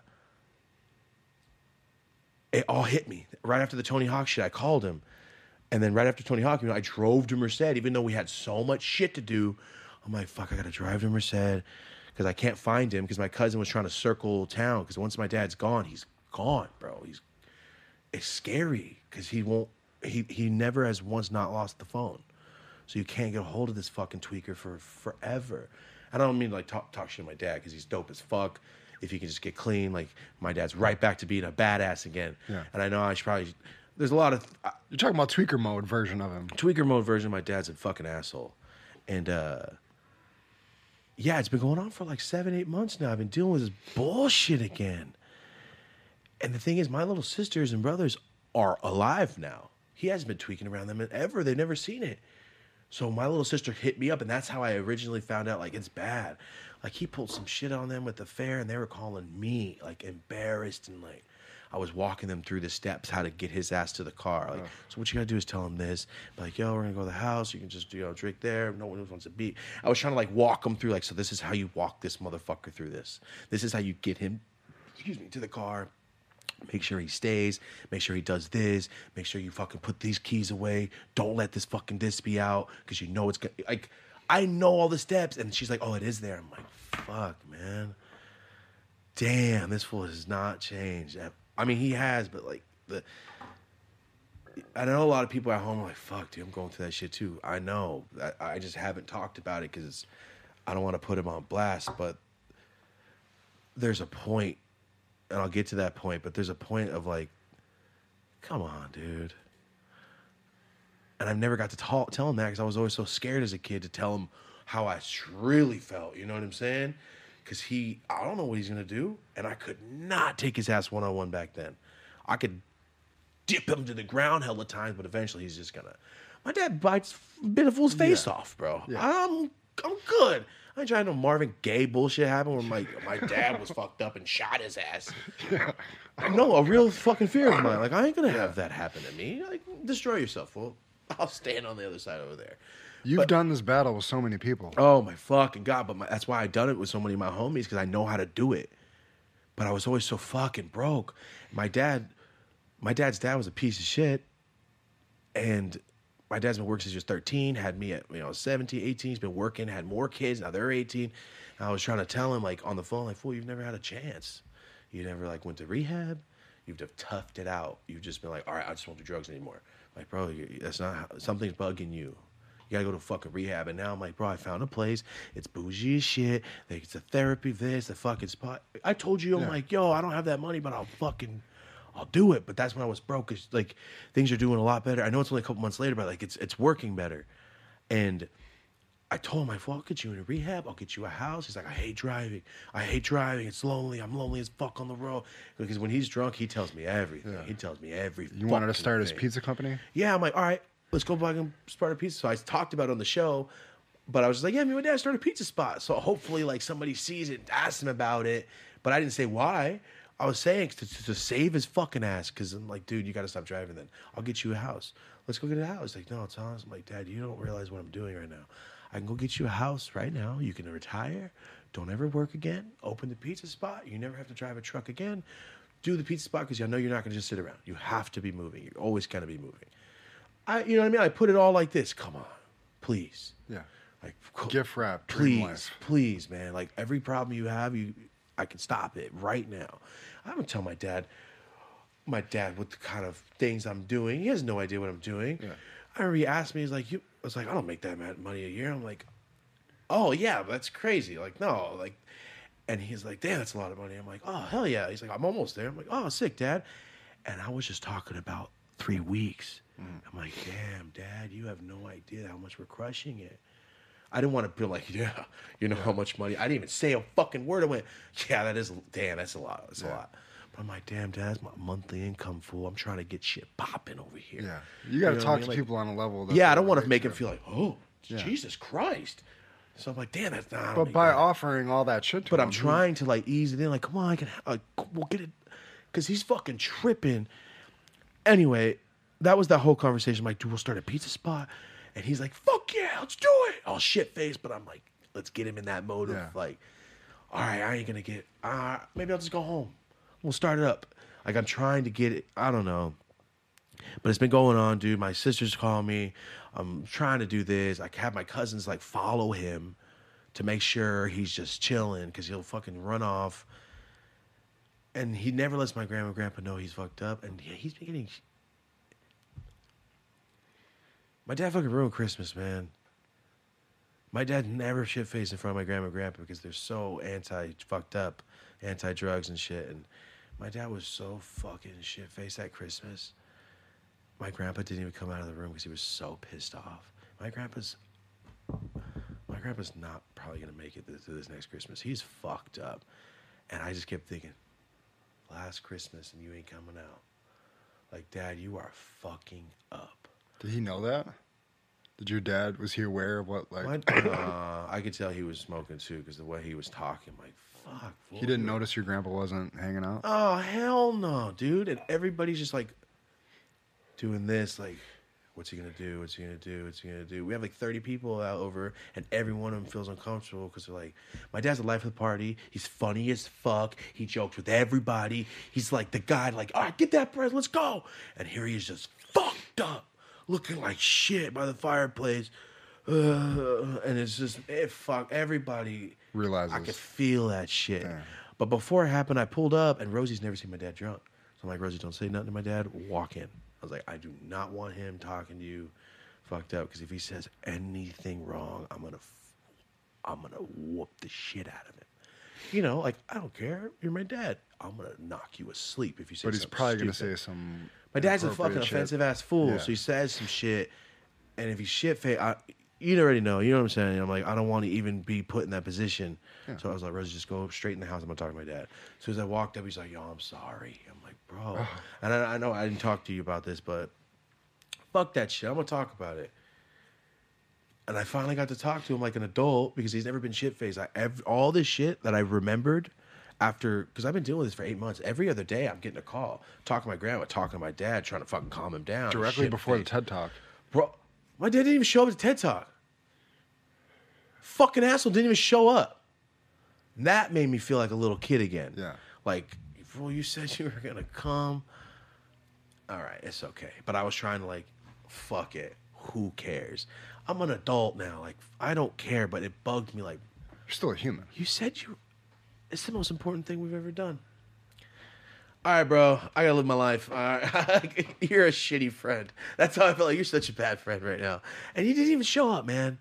it all hit me. Right after the Tony Hawk shit, I called him. And then right after Tony Hawk, I drove to Merced, even though we had so much shit to do. I'm like, fuck, I got to drive to Merced because I can't find him because my cousin was trying to circle town because once my dad's gone, he's gone, bro. It's scary because he never has once not lost the phone. So you can't get a hold of this fucking tweaker for forever. I don't mean to like talk shit to my dad because he's dope as fuck. If he can just get clean, like my dad's right back to being a badass again. Yeah. And I know I should probably. There's a lot of. You're talking about tweaker mode version of him. Tweaker mode version. My dad's a fucking asshole, and yeah, it's been going on for like 7-8 months now. I've been dealing with this bullshit again. And the thing is, my little sisters and brothers are alive now. He hasn't been tweaking around them ever. They've never seen it. So my little sister hit me up, and that's how I originally found out, like, it's bad. Like, he pulled some shit on them at the fair, and they were calling me, like, embarrassed, and, like, I was walking them through the steps, how to get his ass to the car. Like, so what you gotta do is tell him this. Like, yo, we're gonna go to the house. You can just, drink there. No one wants to beat. I was trying to, like, walk them through, like, so this is how you walk this motherfucker through this. This is how you get him, to the car. Make sure he stays. Make sure he does this. Make sure you fucking put these keys away. Don't let this fucking disc be out because you know it's gonna. Like, I know all the steps, and she's like, "Oh, it is there." I'm like, "Fuck, man. Damn, this fool has not changed." I mean, he has, but like I know a lot of people at home are like, "Fuck, dude, I'm going through that shit too." I know. I just haven't talked about it because I don't want to put him on blast, but there's a point. And I'll get to that point, but there's a point of like, come on, dude. And I've never got to tell him that because I was always so scared as a kid to tell him how I really felt. You know what I'm saying? Because I don't know what he's going to do. And I could not take his ass one-on-one back then. I could dip him to the ground hella times, but eventually he's just going to. My dad bit a fool's face off, bro. Yeah. I'm good. I ain't trying to Marvin Gaye bullshit happen where my dad was fucked up and shot his ass. No, a real fucking fear of mine. Like, I ain't gonna have that happen to me. Like, destroy yourself. Well, I'll stand on the other side over there. You've done this battle with so many people. Oh, my fucking God. But that's why I done it with so many of my homies, because I know how to do it. But I was always so fucking broke. My dad's dad was a piece of shit. And my dad's been working since he was 13, had me at 17, 18. He's been working, had more kids. Now they're 18. And I was trying to tell him, like, on the phone, like, fool, you've never had a chance. You never, like, went to rehab. You've just toughed it out. You've just been like, all right, I just won't do drugs anymore. Like, bro, that's not how, something's bugging you. You gotta go to fucking rehab. And now I'm like, bro, I found a place. It's bougie as shit. Like, it's a therapy, the fucking spot. I told you, I'm like, yo, I don't have that money, but I'll do it. But that's when I was broke. Cause like things are doing a lot better. I know it's only a couple months later, but like it's working better. And I told him, I'll get you in a rehab. I'll get you a house. He's like, I hate driving. It's lonely. I'm lonely as fuck on the road. Because when he's drunk, he tells me everything. Yeah. He tells me everything. You wanted to start his pizza company? Yeah. I'm like, all right, let's go back and start a pizza. So I talked about it on the show, but I was just like, yeah, me and my dad started a pizza spot. So hopefully like somebody sees it and asks him about it. But I didn't say why. I was saying to save his fucking ass, because I'm like, dude, you got to stop driving then. I'll get you a house. Let's go get a house. Like, no, it's honest. I'm like, Dad, you don't realize what I'm doing right now. I can go get you a house right now. You can retire. Don't ever work again. Open the pizza spot. You never have to drive a truck again. Do the pizza spot because I know you're not going to just sit around. You have to be moving. You're always going to be moving. You know what I mean? I put it all like this. Come on. Please. Yeah. Like, gift wrap. Please, man. Like, every problem you have, I can stop it right now. I would tell my dad what the kind of things I'm doing. He has no idea what I'm doing. Yeah. I remember he asked me, he's like, I was like, I don't make that money a year. I'm like, oh yeah, that's crazy. Like, no, like, and he's like, damn, that's a lot of money. I'm like, oh, hell yeah. He's like, I'm almost there. I'm like, oh, sick, Dad. And I was just talking about 3 weeks. I'm like, damn, Dad, you have no idea how much we're crushing it. I didn't want to be like, yeah, you know how much money. I didn't even say a fucking word. I went, yeah, that's a lot. That's a lot. But I'm like, damn, Dad, that's my monthly income, fool. I'm trying to get shit popping over here. Yeah. You got to talk to people on a level. Yeah, I don't want to make them feel like, oh, Jesus Christ. So I'm like, damn, that's not. But by offering all that shit to him. But I'm trying to like ease it in. Like, come on, we'll get it. Because he's fucking tripping. Anyway, that was that whole conversation. I'm like, dude, we'll start a pizza spot. And he's like, fuck yeah, let's do it. All shit faced, but I'm like, let's get him in that mode of like, all right, I ain't gonna get. Maybe I'll just go home. We'll start it up. Like I'm trying to get it. I don't know, but it's been going on, dude. My sisters call me. I'm trying to do this. I have my cousins like follow him to make sure he's just chilling because he'll fucking run off. And he never lets my grandma and grandpa know he's fucked up. And yeah, he's been getting. My dad fucking ruined Christmas, man. My dad never shit-faced in front of my grandma and grandpa because they're so anti-fucked up, anti-drugs and shit. And my dad was so fucking shit-faced at Christmas. My grandpa didn't even come out of the room because he was so pissed off. My grandpa's not probably going to make it to this next Christmas. He's fucked up. And I just kept thinking, last Christmas and you ain't coming out. Like, Dad, you are fucking up. Did he know that? Did your dad, was he aware of what, like... I could tell he was smoking, too, because the way he was talking, like, fuck. He didn't notice your grandpa wasn't hanging out? Oh, hell no, dude. And everybody's just, like, doing this, like, what's he going to do? What's he going to do? What's he going to do? We have, like, 30 people out over, and every one of them feels uncomfortable because they're like, my dad's the life of the party. He's funny as fuck. He jokes with everybody. He's, like, the guy, like, all right, get that present. Let's go. And here he is just fucked up, looking like shit by the fireplace. And it's just, fuck, everybody. Realizes. I could feel that shit. Damn. But before it happened, I pulled up, and Rosie's never seen my dad drunk. So I'm like, Rosie, don't say nothing to my dad. Walk in. I was like, I do not want him talking to you fucked up, because if he says anything wrong, I'm gonna whoop the shit out of him. You know, like, I don't care. You're my dad. I'm gonna knock you asleep if you say something. But he's probably going to stupid. say some... My dad's a fucking inappropriate shit. offensive ass fool, Yeah. so he says some shit, and if he's shit faced, you already know. You know what I'm saying? I'm like, I don't want to even be put in that position. Yeah. So I was like, Rosie, just go straight in the house. I'm gonna talk to my dad. As soon as I walked up, he's like, yo, I'm sorry. I'm like, bro. And I know I didn't talk to you about this, but fuck that shit. I'm gonna talk about it. And I finally got to talk to him like an adult because he's never been shit faced. All this shit that I remembered after, because I've been dealing with this for 8 months. Every other day, I'm getting a call, talking to my grandma, talking to my dad, trying to fucking calm him down. Directly before the Shit-faced. TED Talk. Bro, my dad didn't even show up at the TED Talk. Fucking asshole didn't even show up. That made me feel like a little kid again. Yeah. Like, well, you said you were going to come. All right, it's okay. But I was trying to, like, fuck it. Who cares? I'm an adult now. Like, I don't care, but it bugged me. Like, You're still a human. you said you... It's the most important thing we've ever done. All right, bro. I gotta live my life. All right. You're a shitty friend. That's how I feel like. You're such a bad friend right now. And you didn't even show up, man.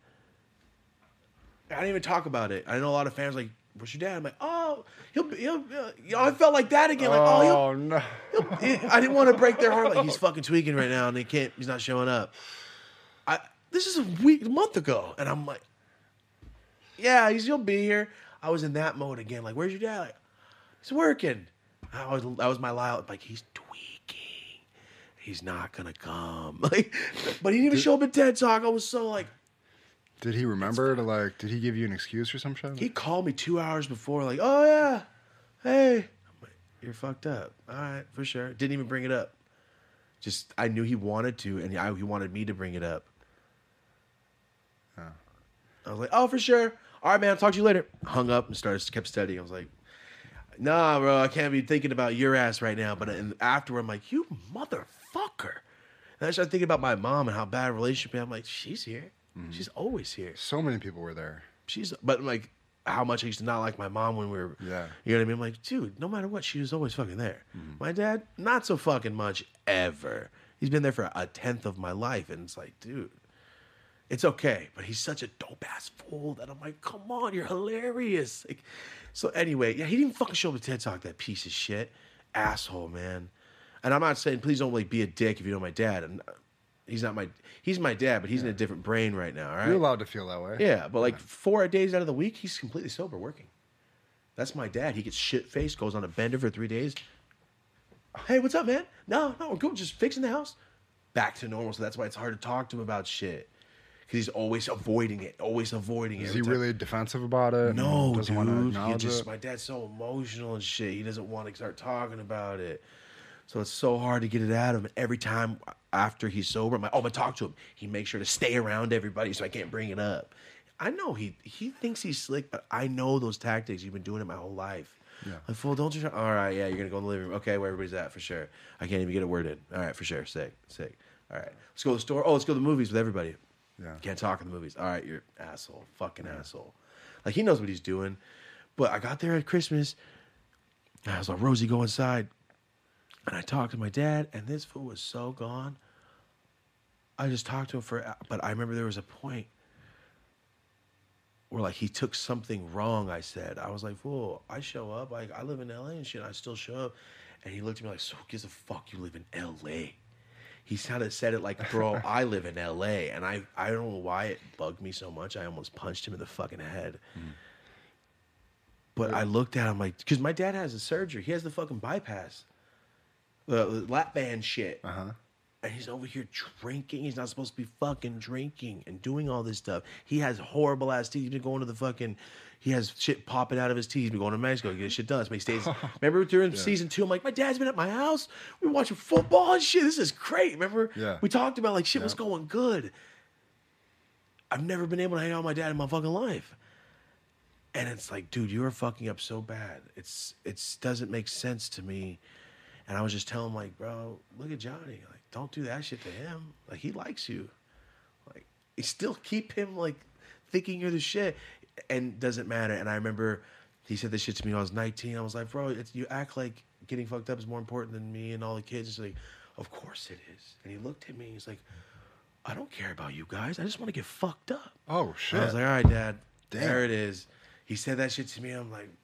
I didn't even talk about it. I know a lot of fans like, where's your dad? I'm like, oh, he'll you know, I felt like that again. Like, Oh, no. I didn't want to break their heart. Like, he's fucking tweaking right now, and he's not showing up. This is a month ago, and I'm like, yeah, he'll be here. I was in that mode again. Like, where's your dad? Like, he's working. That was my lie. Like, he's tweaking. He's not gonna come. Like, but he didn't even show up at TED Talk. I was so like. Did he remember to, like, did he give you an excuse or some shit? He called me 2 hours before, like, oh yeah, hey. I'm like, you're fucked up. All right, for sure. Didn't even bring it up. Just, I knew he wanted to, and he wanted me to bring it up. I was like, oh, for sure. All right, man, I'll talk to you later. Hung up and kept studying. I was like, nah, bro, I can't be thinking about your ass right now. But afterward, I'm like, you motherfucker. And I started thinking about my mom and how bad a relationship we had. I'm like, she's here. Mm-hmm. She's always here. So many people were there. But like, how much I used to not like my mom when we were, Yeah. You know what I mean? I'm like, dude, no matter what, she was always fucking there. Mm-hmm. My dad, not so fucking much ever. He's been there for a tenth of my life. And it's like, dude. It's okay, but he's such a dope-ass fool that I'm like, come on, you're hilarious. Like, so anyway, yeah, he didn't fucking show up to TED Talk, that piece of shit. Asshole, man. And I'm not saying, please don't like be a dick if you know my dad. And he's my dad, but he's in a different brain right now, all right? You're allowed to feel that way. Yeah, but like 4 days out of the week, he's completely sober working. That's my dad. He gets shit-faced, goes on a bender for 3 days. Hey, what's up, man? No, we're good, just fixing the house. Back to normal, so that's why it's hard to talk to him about shit. Because he's always avoiding it. Is he really defensive about it? No, doesn't want to dude. acknowledge it? My dad's so emotional and shit. He doesn't want to start talking about it. So it's so hard to get it out of him. And every time after he's sober, I'm like, oh, I'm going to talk to him. He makes sure to stay around everybody so I can't bring it up. I know he thinks he's slick, but I know those tactics. You've been doing it my whole life. Yeah. Like, fool, don't you try. All right, yeah, you're going to go in the living room. Okay, where everybody's at, for sure. I can't even get a word in. All right, for sure. Sick. All right. Let's go to the store. Oh, let's go to the movies with everybody. Yeah. Can't talk in the movies. All right, you're asshole. Fucking asshole. Like, he knows what he's doing. But I got there at Christmas, and I was like, Rosie, go inside. And I talked to my dad, and this fool was so gone. I just talked to him but I remember there was a point where, like, he took something wrong, I said. I was like, fool, I show up. Like, I live in L.A. and shit. I still show up. And he looked at me like, so who gives a fuck you live in L.A.? He kind of said it like, bro, I live in L.A. And I don't know why it bugged me so much. I almost punched him in the fucking head. But I looked at him like, because my dad has a surgery. He has the fucking bypass. The lap band shit. Uh-huh. And he's over here drinking. He's not supposed to be fucking drinking and doing all this stuff. He has horrible ass teeth. He's been going to the fucking, he has shit popping out of his teeth. He's been going to Mexico to get his shit done. So he stays. Remember during season 2, I'm like, my dad's been at my house. We were watching football and shit. This is great. Remember? Yeah. We talked about like shit was going good. I've never been able to hang out with my dad in my fucking life. And it's like, dude, you are fucking up so bad. It's doesn't make sense to me. And I was just telling him, like, bro, look at Johnny. Like, don't do that shit to him. Like, he likes you. Like, you still keep him, like, thinking you're the shit. And doesn't matter. And I remember he said this shit to me when I was 19. I was like, bro, you act like getting fucked up is more important than me and all the kids. He's like, of course it is. And he looked at me. He's like, I don't care about you guys. I just want to get fucked up. Oh, shit. I was like, all right, Dad. Damn. There it is. He said that shit to me. I'm like,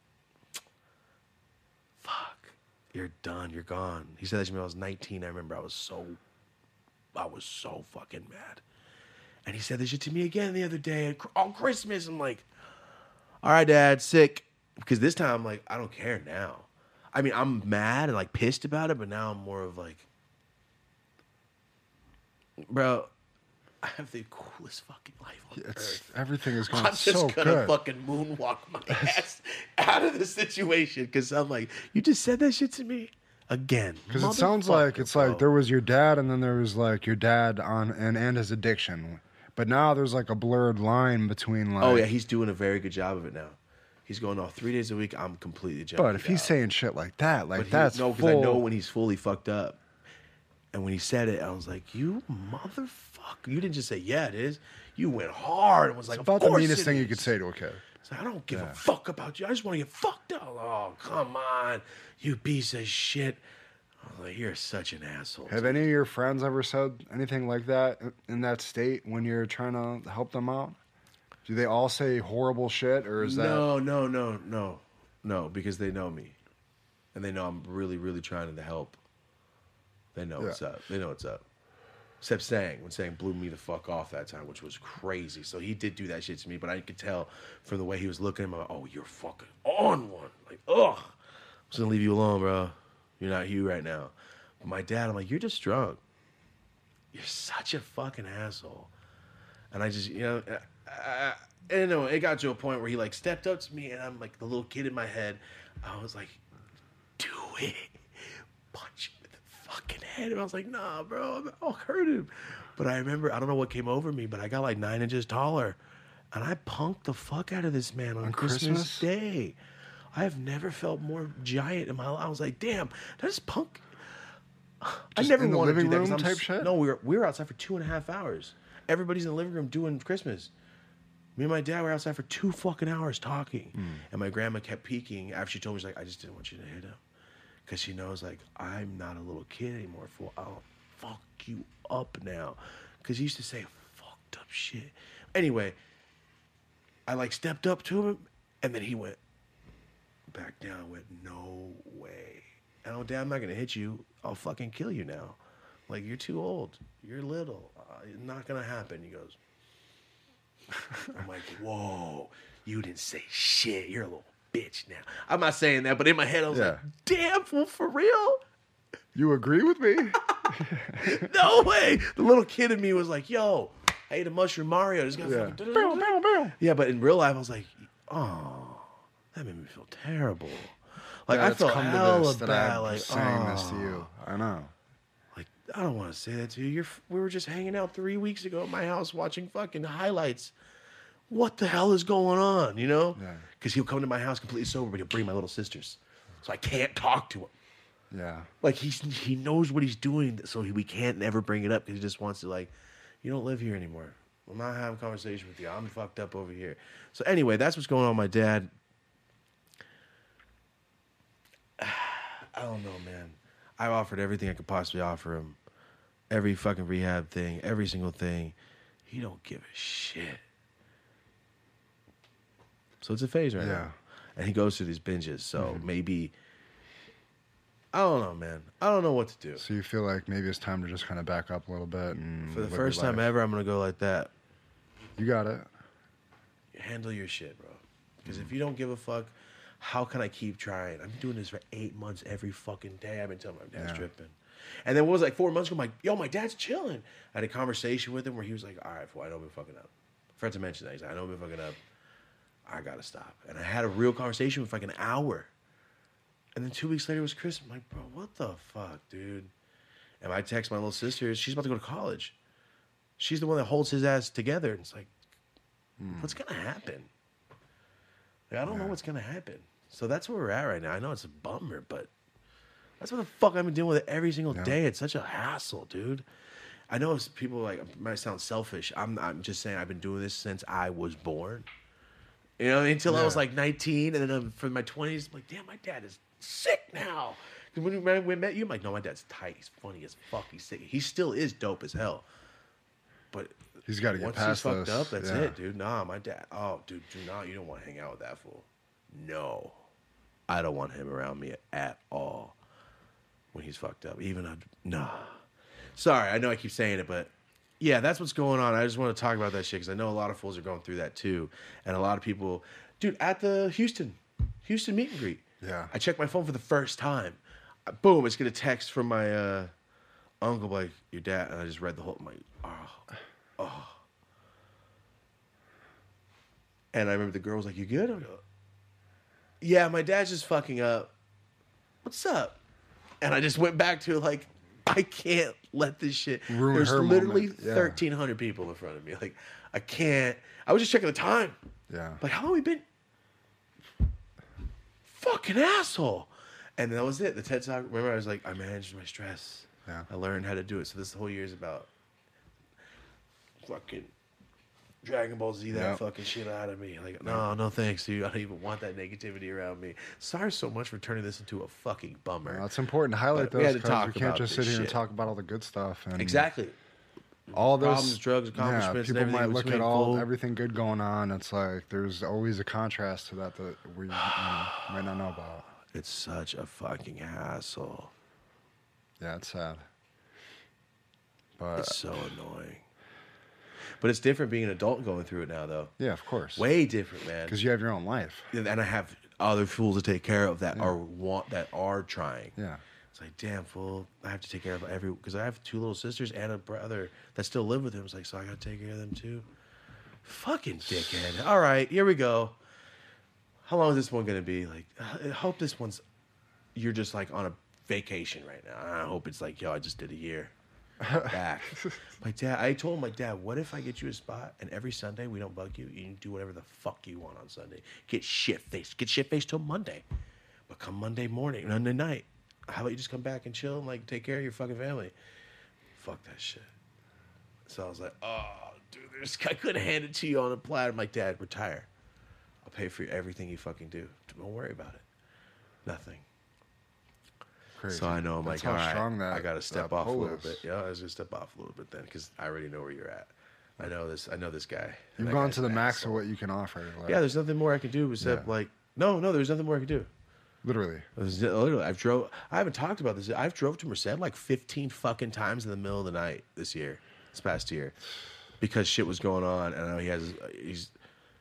fuck. You're done. You're gone. He said that to me when I was 19. I remember I was so fucking mad. And he said this shit to me again the other day on Christmas. I'm like, all right, Dad, sick. Because this time I'm like, I don't care now. I mean, I'm mad and like pissed about it, but now I'm more of like, bro, I have the coolest fucking life on earth. Everything is going I'm so just gonna good. fucking moonwalk my ass out of the situation because I'm like, you just said that shit to me again. Because it sounds like it's bro. like there was your dad, and then there was like your dad and his addiction. But now there's like a blurred line between like. Oh yeah, he's doing a very good job of it now. He's going off 3 days a week. I'm completely junkied But if he's out. saying shit like that, like But that's no, because full. I know when he's fully fucked up. And when he said it, I was like, you motherfucker. You didn't just say, yeah, it is. You went hard and was like, It's about of the course meanest it thing you is. could say to a kid. It's like, I don't give a fuck about you. I just want to get fucked up. Oh, come on, you piece of shit. I was like, you're such an asshole. Have any of your friends ever said anything like that in that state when you're trying to help them out? Do they all say horrible shit, or is that... No, because they know me. And they know I'm really, really trying to help. They know what's up. They know what's up. Except when Sang blew me the fuck off that time, which was crazy. So he did do that shit to me, but I could tell from the way he was looking at me, like, oh, you're fucking on one. Like, ugh. I'm just gonna leave you alone, bro. You're not you right now. But my dad, I'm like, you're just drunk. You're such a fucking asshole. And I just, I don't know, it got to a point where he like stepped up to me and I'm like the little kid in my head. I was like, do it. Punch him in the fucking head. And I was like, nah, bro, I'll hurt him. But I remember, I don't know what came over me, but I got like 9 inches taller. And I punked the fuck out of this man on Christmas Day. I have never felt more giant in my life. I was like, damn, did I just punk? I never in the wanted to do living that. room 'Cause I'm type shit? No, we were outside for 2.5 hours. Everybody's in the living room doing Christmas. Me and my dad were outside for 2 fucking hours talking. And my grandma kept peeking after she told me, she's like, I just didn't want you to hit him. Because she knows, like, I'm not a little kid anymore. Fool. I'll fuck you up now. Because he used to say fucked up shit. Anyway, I, like, stepped up to him, and then he went back down. I went, no way. And I'm, Dad, I'm not going to hit you. I'll fucking kill you now. Like, you're too old. You're little. It's not going to happen. He goes, I'm like, whoa, you didn't say shit. You're a little bitch now. I'm not saying that, but in my head, I was like, damn, fool, for real? You agree with me? No way. The little kid in me was like, yo, I ate a mushroom Mario. This guy fucking... Yeah, but in real life, I was like, oh, that made me feel terrible. Like, I felt hella bad. Like, saying this to you. I know. Like, I don't want to say that to you. We were just hanging out 3 weeks ago at my house watching fucking highlights. what the hell is going on, you know? Yeah. Because he'll come to my house completely sober, but he'll bring my little sisters. So I can't talk to him. Yeah. Like, he knows what he's doing, so we can't never bring it up because he just wants to, like, you don't live here anymore. I'm not having a conversation with you. I'm fucked up over here. So anyway, that's what's going on with my dad. I don't know, man. I've offered everything I could possibly offer him. Every fucking rehab thing, every single thing. He don't give a shit. So it's a phase right now. And he goes through these binges. So maybe, I don't know, man. I don't know what to do. So you feel like maybe it's time to just kind of back up a little bit and For the live first your time life. ever, I'm going to go like that. You got it. Handle your shit, bro. Because if you don't give a fuck, how can I keep trying? I've been doing this for 8 months every fucking day. I've been telling my dad's tripping. And then what was it, like 4 months ago, I'm like, yo, my dad's chilling. I had a conversation with him where he was like, all right, fool, I know I've been fucking up. Forgot to mention that. He's like, I know I've been fucking up. I got to stop. And I had a real conversation with like an hour. And then 2 weeks later was Chris. I'm like, bro, what the fuck, dude? And I text my little sister. She's about to go to college. She's the one that holds his ass together. And it's like, what's going to happen? Like, I don't know what's going to happen. So that's where we're at right now. I know it's a bummer, but that's what the fuck I've been dealing with every single day. It's such a hassle, dude. I know people like, it might sound selfish. I'm just saying I've been doing this since I was born. You know, until I was like 19, and then for my 20s, I'm like, damn, my dad is sick now. Because when we met you, I'm like, no, my dad's tight. He's funny as fuck. He's sick. He still is dope as hell. But He's got to get once past he's fucked this. up, that's it, dude. Nah, my dad. Oh, dude, do not. You don't want to hang out with that fool. No, I don't want him around me at all when he's fucked up. Nah. Sorry, I know I keep saying it, but yeah, that's what's going on. I just want to talk about that shit because I know a lot of fools are going through that too, and a lot of people, dude, at the Houston meet and greet. Yeah. I checked my phone for the first time. Boom, it's gonna text from my uncle like your dad, and I just read the whole. I'm like, oh. And I remember the girl was like, "You good?" I go, "Yeah, my dad's just fucking up. What's up?" And I just went back to like, I can't let this shit. Ruin There's her literally moment. Yeah. 1,300 people in front of me. Like, I can't. I was just checking the time. Yeah. Like, how long we been? Fucking asshole. And that was it. The TED Talk. Remember, I was like, I managed my stress. Yeah. I learned how to do it. So this whole year is about fucking Dragon Ball Z that fucking shit out of me. Like, no thanks, dude. I don't even want that negativity around me. Sorry so much for turning this into a fucking bummer. Well, it's important to highlight But we those had to because talk we can't about just this sit here and shit. talk about all the good stuff. And Exactly. all those Problems, drugs, accomplishments, and people everything might look between, at all fool. everything good going on. It's like there's always a contrast to that we might not know about. It's such a fucking hassle. Yeah, it's sad. But It's so annoying. But it's different being an adult and going through it now, though. yeah, of course, Way different, man. because you have your own life. And I have other fools to take care of that are trying. Yeah, It's like, damn, fool, I have to take care of because I have 2 little sisters and a brother that still live with him. It's like, so I got to take care of them too. Fucking dickhead. All right, here we go. How long is this one going to be? Like, I hope this one's, you're just like on a vacation right now. I hope it's like, yo, I just did a year back. My dad, I told my dad, what if I get you a spot and every Sunday we don't bug you? You can do whatever the fuck you want on Sunday. Get shit-faced. Get shit-faced till Monday. But come Monday morning, Monday night, how about you just come back and chill and like take care of your fucking family? Fuck that shit. So I was like, oh, dude, I couldn't hand it to you on a platter. I'm like, Dad, retire. I'll pay for everything you fucking do. Don't worry about it. Nothing. crazy. So I know I'm That's like, all how right, strong that I got to step that off a pull little is. bit. Yeah, I was going to step off a little bit then because I already know where you're at. I know this guy. You've That gone guy's to the an max asshole. of what you can offer. Like, Yeah, there's nothing more I can do except Yeah. like, no, there's nothing more I can do. literally. Literally, I haven't talked about this. I've drove to Merced like 15 fucking times in the middle of the night this past year, because shit was going on, and I know he's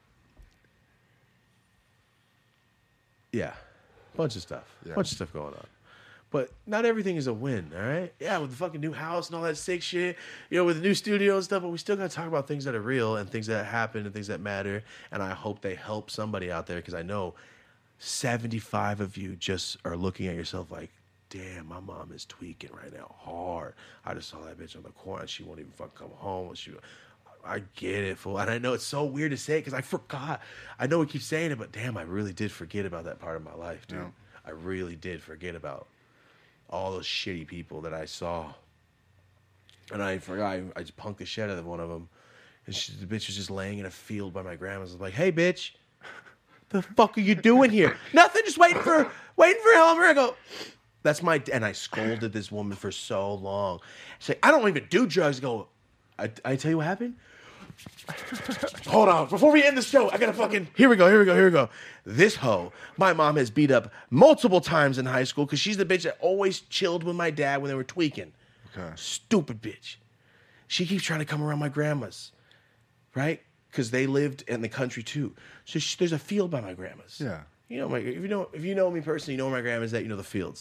bunch of stuff, going on. But not everything is a win, all right? Yeah, with the fucking new house and all that sick shit, with the new studio and stuff, but we still got to talk about things that are real and things that happen and things that matter, and I hope they help somebody out there, because I know 75 of you just are looking at yourself like, damn, my mom is tweaking right now hard. I just saw that bitch on the corner. She won't even fucking come home. I get it, fool. And I know it's so weird to say it because I forgot. I know we keep saying it, but damn, I really did forget about that part of my life, dude. Yeah. I really did forget about all those shitty people that I saw. And I forgot. I just punked the shit out of one of them. And the bitch was just laying in a field by my grandma's. I was like, hey, bitch, the fuck are you doing here? Nothing, just waiting for Elmer. I go, that's my... And I scolded this woman for so long. She's like, I don't even do drugs. I go, I tell you what happened? Hold on. Before we end the show, I gotta fucking... Here we go. This hoe, my mom has beat up multiple times in high school because she's the bitch that always chilled with my dad when they were tweaking. Okay. Stupid bitch. She keeps trying to come around my grandma's, right? Because they lived in the country too. So there's a field by my grandma's. Yeah. You know, if you know me personally, you know where my grandma's at. You know the fields.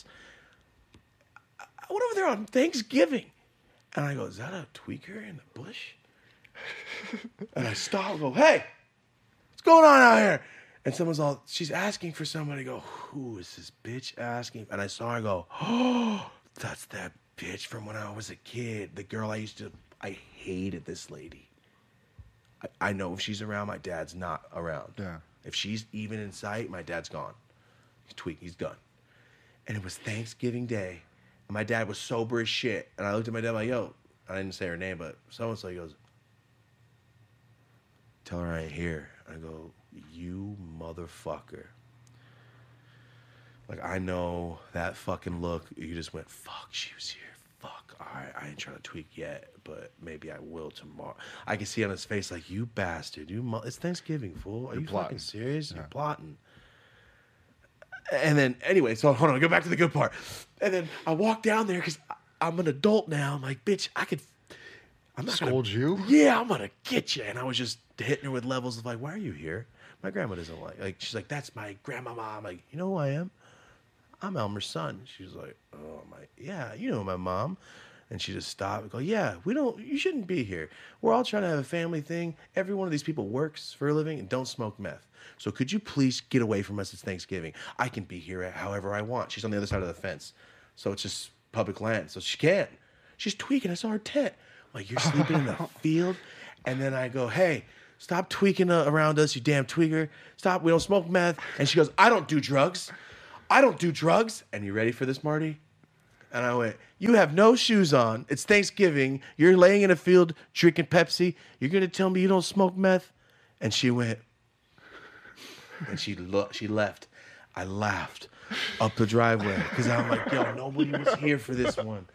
I went over there on Thanksgiving, and I go, "Is that a tweaker in the bush?" And I stop and go, "Hey, what's going on out here?" And she's asking for somebody. I go, "Who is this bitch asking?" And I saw her go, "Oh, that's that bitch from when I was a kid. The girl I hated this lady. I know if she's around, my dad's not around. Yeah. If she's even in sight, my dad's gone. He's tweaking. He's done." And it was Thanksgiving Day. And my dad was sober as shit. And I looked at my dad like, yo, I didn't say her name, but so-and-so, he goes, "Tell her I ain't here." I go, "You motherfucker." Like, I know that fucking look. You just went, fuck, she was here. Fuck. All right, I ain't trying to tweak yet, but maybe I will tomorrow. I can see on his face, like, you bastard. It's Thanksgiving, fool. Are you plotting. fucking serious? Yeah. You're plotting. And then, anyway, so hold on, go back to the good part. And then I walk down there because I'm an adult now. I'm like, bitch, I'm not Scold you? Yeah, I'm gonna get you. And I was just hitting her with levels of like, why are you here? My grandma doesn't like she's like, that's my grandmama. I'm like, you know who I am? I'm Elmer's son. She's like, oh my, yeah, you know my mom. And she just stopped and go, yeah, you shouldn't be here. We're all trying to have a family thing. Every one of these people works for a living and don't smoke meth. So could you please get away from us? It's Thanksgiving. I can be here however I want. She's on the other side of the fence. So it's just public land. So she can. She's tweaking. I saw her tent. I'm like, you're sleeping in the field? And then I go, hey, stop tweaking around us, you damn tweaker. Stop. We don't smoke meth. And she goes, I don't do drugs. And you ready for this, Marty? And I went, you have no shoes on. It's Thanksgiving. You're laying in a field drinking Pepsi. You're going to tell me you don't smoke meth? And she went, and she left. I laughed up the driveway because I'm like, yo, nobody was here for this one.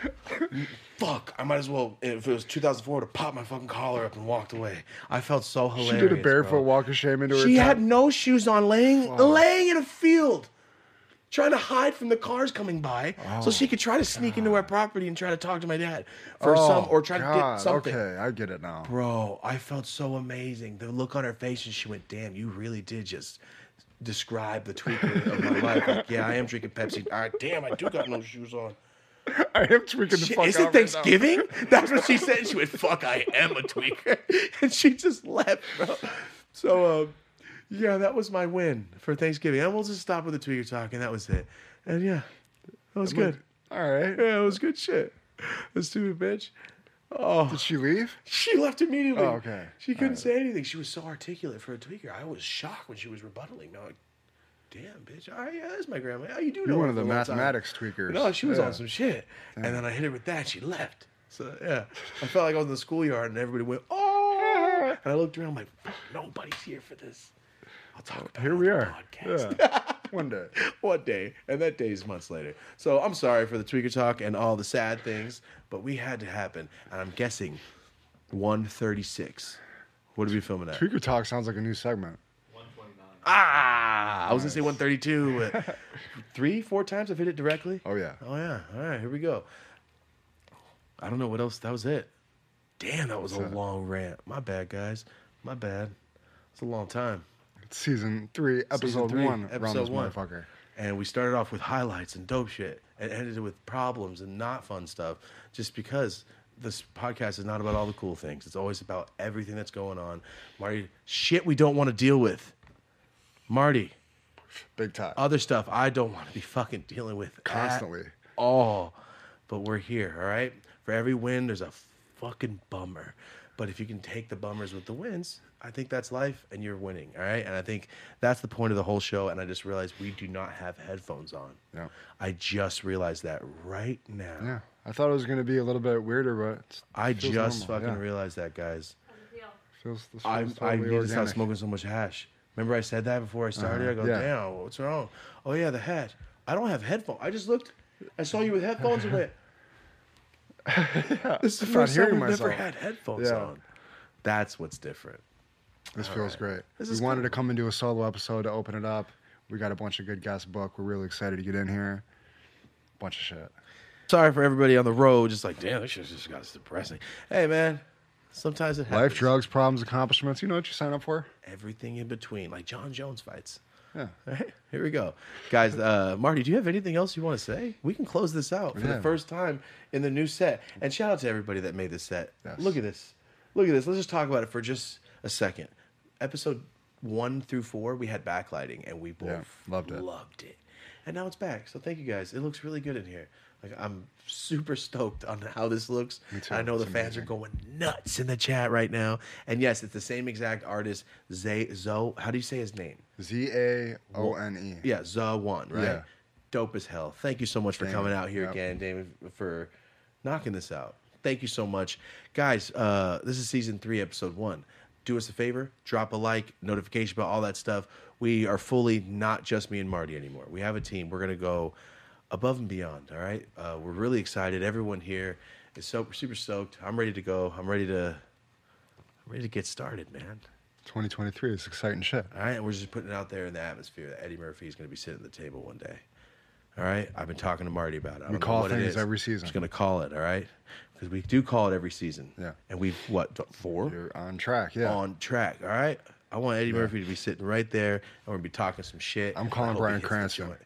Fuck, I might as well, if it was 2004, to pop my fucking collar up and walked away. I felt so hilarious. She did a barefoot walk of shame into her She tent. had no shoes on, laying in a field, trying to hide from the cars coming by, so she could try to sneak into our property and try to talk to my dad or try to get something. Okay, I get it now. Bro, I felt so amazing. The look on her face, and she went, damn, you really did just describe the tweaker of my life. Like, yeah, I am drinking Pepsi. All right, damn, I do got no shoes on. I am tweaking the fuck out. Is it Thanksgiving? That's what she said. She went, fuck, I am a tweaker. And she just left, bro. So, yeah, that was my win for Thanksgiving. And we'll just stop with the tweaker talk, and that was it. And yeah, that was good. All right. Yeah, it was good shit. The stupid bitch. Oh, Did she leave? she left immediately. Oh, okay. She couldn't say anything. She was so articulate for a tweaker. I was shocked when she was rebuttaling. I'm like, damn, bitch. All right, yeah, that's my grandma. Oh, you do know You're one her of the for a long time. mathematics tweakers. No, she was Yeah. on some shit. And then I hit her with that. She left. So, yeah. I felt like I was in the schoolyard and everybody went, oh. And I looked around like, fuck, nobody's here for this. I'll talk about Here it on we the are. podcast. Yeah. One day. One day. And that day is months later. So I'm sorry for the tweaker talk and all the sad things, but we had to happen. And I'm guessing 136. What are we filming at? Tweaker Talk sounds like a new segment. 129. I was going to say 132. But 3-4 times I've hit it directly. Oh, yeah. Oh, yeah. All right, here we go. I don't know what else. That was it. Damn, that was a long rant. My bad, guys. My bad. It's a long time. It's season 3, episode 1. Around Episode this 1. motherfucker. And we started off with highlights and dope shit and ended it with problems and not fun stuff just because this podcast is not about all the cool things. It's always about everything that's going on. Marty, shit we don't want to deal with. Marty, Big time. other stuff I don't want to be fucking dealing with Constantly. at all. But we're here, all right? For every win, there's a fucking bummer. But if you can take the bummers with the wins, I think that's life and you're winning, all right? And I think that's the point of the whole show, and I just realized we do not have headphones on. Yeah. I just realized that right now. Yeah. I thought it was going to be a little bit weirder, but I feels just normal, fucking yeah. realized that, guys. This I feels totally need to stop organic. smoking so much hash. Remember I said that before I started? I go, Yeah. damn, what's wrong? Oh, yeah, the hat. I don't have headphones. I just looked. I saw you with headphones and went, this is the I'm not first time hearing we've never myself. had headphones Yeah. on. That's what's different. This feels great. This We is wanted cool. to come and do a solo episode to open it up. We got a bunch of good guests booked. We're really excited to get in here. Bunch of shit. Sorry for everybody on the road. Just like, damn, this shit just got depressing. Hey, man, sometimes it happens. Life, drugs, problems, accomplishments. You know what you sign up for? Everything in between, like John Jones fights. Yeah. All right, here we go. Guys, Marty, do you have anything else you want to say? We can close this out for Yeah. the first time in the new set. And shout out to everybody that made this set. Yes. Look at this. Look at this. Let's just talk about it for just a second. Episode 1 through 4, we had backlighting, and we both loved it. And now it's back. So thank you guys. It looks really good in here. Like, I'm super stoked on how this looks. Me too. I know the It's fans are amazing. going nuts in the chat right now. And yes, it's the same exact artist, Zoe. How do you say his name? Zaone. Yeah, Za1, right? Yeah. Dope as hell. Thank you so much for coming out here Yep. again, Damon, for knocking this out. Thank you so much. Guys, this is season 3, episode 1. Do us a favor, drop a like, notification about all that stuff. We are fully not just me and Marty anymore. We have a team. We're going to go above and beyond, all right? We're really excited. Everyone here is super stoked. I'm ready to go. I'm ready to get started, man. 2023 is exciting shit. All right, and we're just putting it out there in the atmosphere that Eddie Murphy is going to be sitting at the table one day. All right, I've been talking to Marty about it. I don't know call what it things is. every season. I'm just going to call it, all right? Because we do call it every season. Yeah. And we've, 4? You're on track, yeah. On track, all right? I want Eddie Murphy to be sitting right there, and we're going to be talking some shit. I'm calling I hope he Bryan hits the Cranston. joint.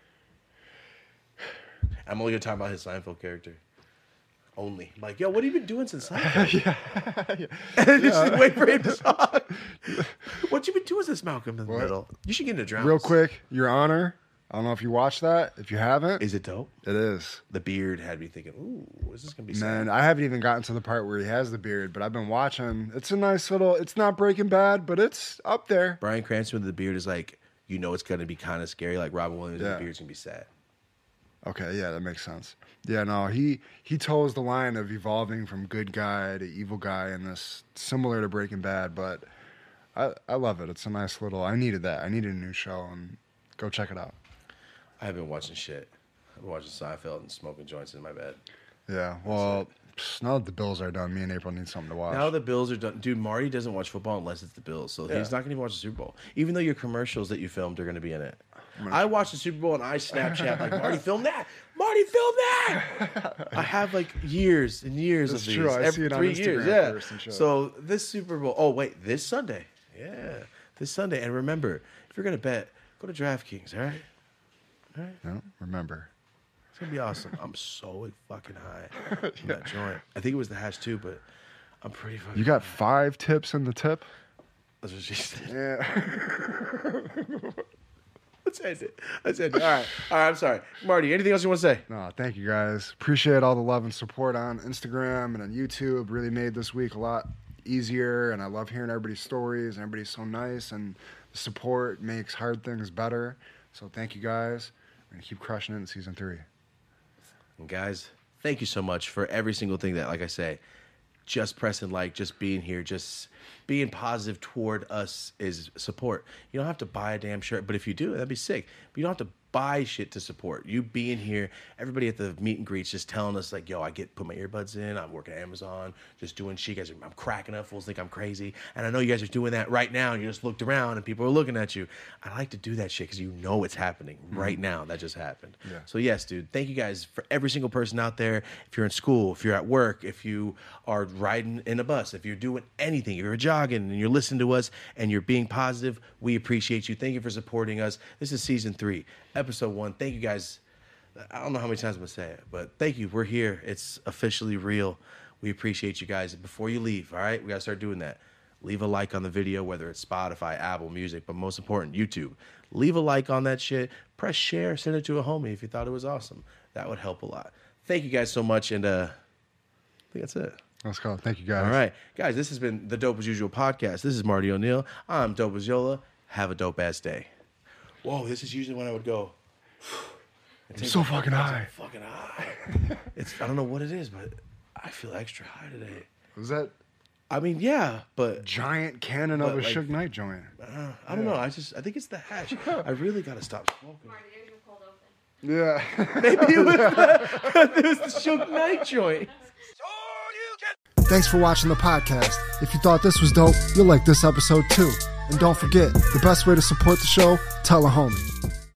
I'm only going to talk about his Seinfeld character. Only. Like, yo, what have you been doing since Seinfeld? Just wait for him to talk. What you been doing since Malcolm in the Middle? You should get into drama. Real quick, Your Honor. I don't know if you watched that. If you haven't, Is it dope? it is. The beard had me thinking, ooh, is this going to be sad? Man, I haven't even gotten to the part where he has the beard, but I've been watching. It's a nice little. It's not Breaking Bad, but it's up there. Bryan Cranston with the beard is like, you know it's going to be kind of scary. Like Robin Williams with Yeah. the beard's going to be sad. Okay, yeah, that makes sense. Yeah, no, he toes the line of evolving from good guy to evil guy in this, similar to Breaking Bad, but I love it. It's a nice little. I needed that. I needed a new show, and go check it out. I have been watching shit. I've been watching Seinfeld and smoking joints in my bed. Yeah, well, now that the Bills are done, me and April need something to watch. Now the Bills are done. Dude, Marty doesn't watch football unless it's the Bills. So he's not going to even watch the Super Bowl. Even though your commercials that you filmed are going to be in it. I watch the Super Bowl and I Snapchat like, Marty, film that. Marty, film that. I have like years and years That's of these. true. I see it on 3 Instagram years. Yeah. first and shit. So this Super Bowl. Oh, wait. This Sunday. Yeah. This Sunday. And remember, if you're going to bet, go to DraftKings. All right? All right? No, remember. It's going to be awesome. I'm so fucking high from that joint. I think it was the hash too, but I'm pretty fucking You got 5 tips in the tip? That's what she said. Yeah. Let's end it. All right. I'm sorry. Marty, anything else you want to say? No, thank you guys. Appreciate all the love and support on Instagram and on YouTube. Really made this week a lot easier, and I love hearing everybody's stories. Everybody's so nice, and the support makes hard things better. So thank you guys. We're going to keep crushing it in season 3. And guys, thank you so much for every single thing that, like I say, just pressing like, just being here, just being positive toward us is support. You don't have to buy a damn shirt, but if you do, that'd be sick. But you don't have to buy shit to support. You being here, everybody at the meet and greets just telling us like, yo, I put my earbuds in, I'm working at Amazon, just doing shit. You guys I'm cracking up, fools think I'm crazy. And I know you guys are doing that right now, and you just looked around and people are looking at you. I like to do that shit because you know it's happening right now. That just happened. Yeah. So yes, dude, thank you guys for every single person out there. If you're in school, if you're at work, if you are riding in a bus, if you're doing anything, if you're jogging and you're listening to us and you're being positive, we appreciate you. Thank you for supporting us. This is season 3, episode 1. Thank you guys. I don't know how many times I'm going to say it, but thank you. We're here. It's officially real. We appreciate you guys. Before you leave, all right, we got to start doing that. Leave a like on the video, whether it's Spotify, Apple Music, but most important, YouTube. Leave a like on that shit. Press share. Send it to a homie if you thought it was awesome. That would help a lot. Thank you guys so much, and I think that's it. Let's go. Thank you, guys. All right. Guys, this has been the Dope As Usual podcast. This is Marty O'Neill. I'm Dope As Yola. Have a dope-ass day. Whoa, this is usually when I would go. I'm so fucking high. Fucking high. I don't know what it is, but I feel extra high today. Was that I mean, yeah, but giant cannon of a like, Suge Knight joint? I don't know. I think it's the hash. I really got to stop smoking. Marty, there's your cold open. Yeah. Maybe it was the Suge Knight joint. Thanks for watching the podcast. If you thought this was dope, you'll like this episode too. And don't forget, the best way to support the show, tell a homie.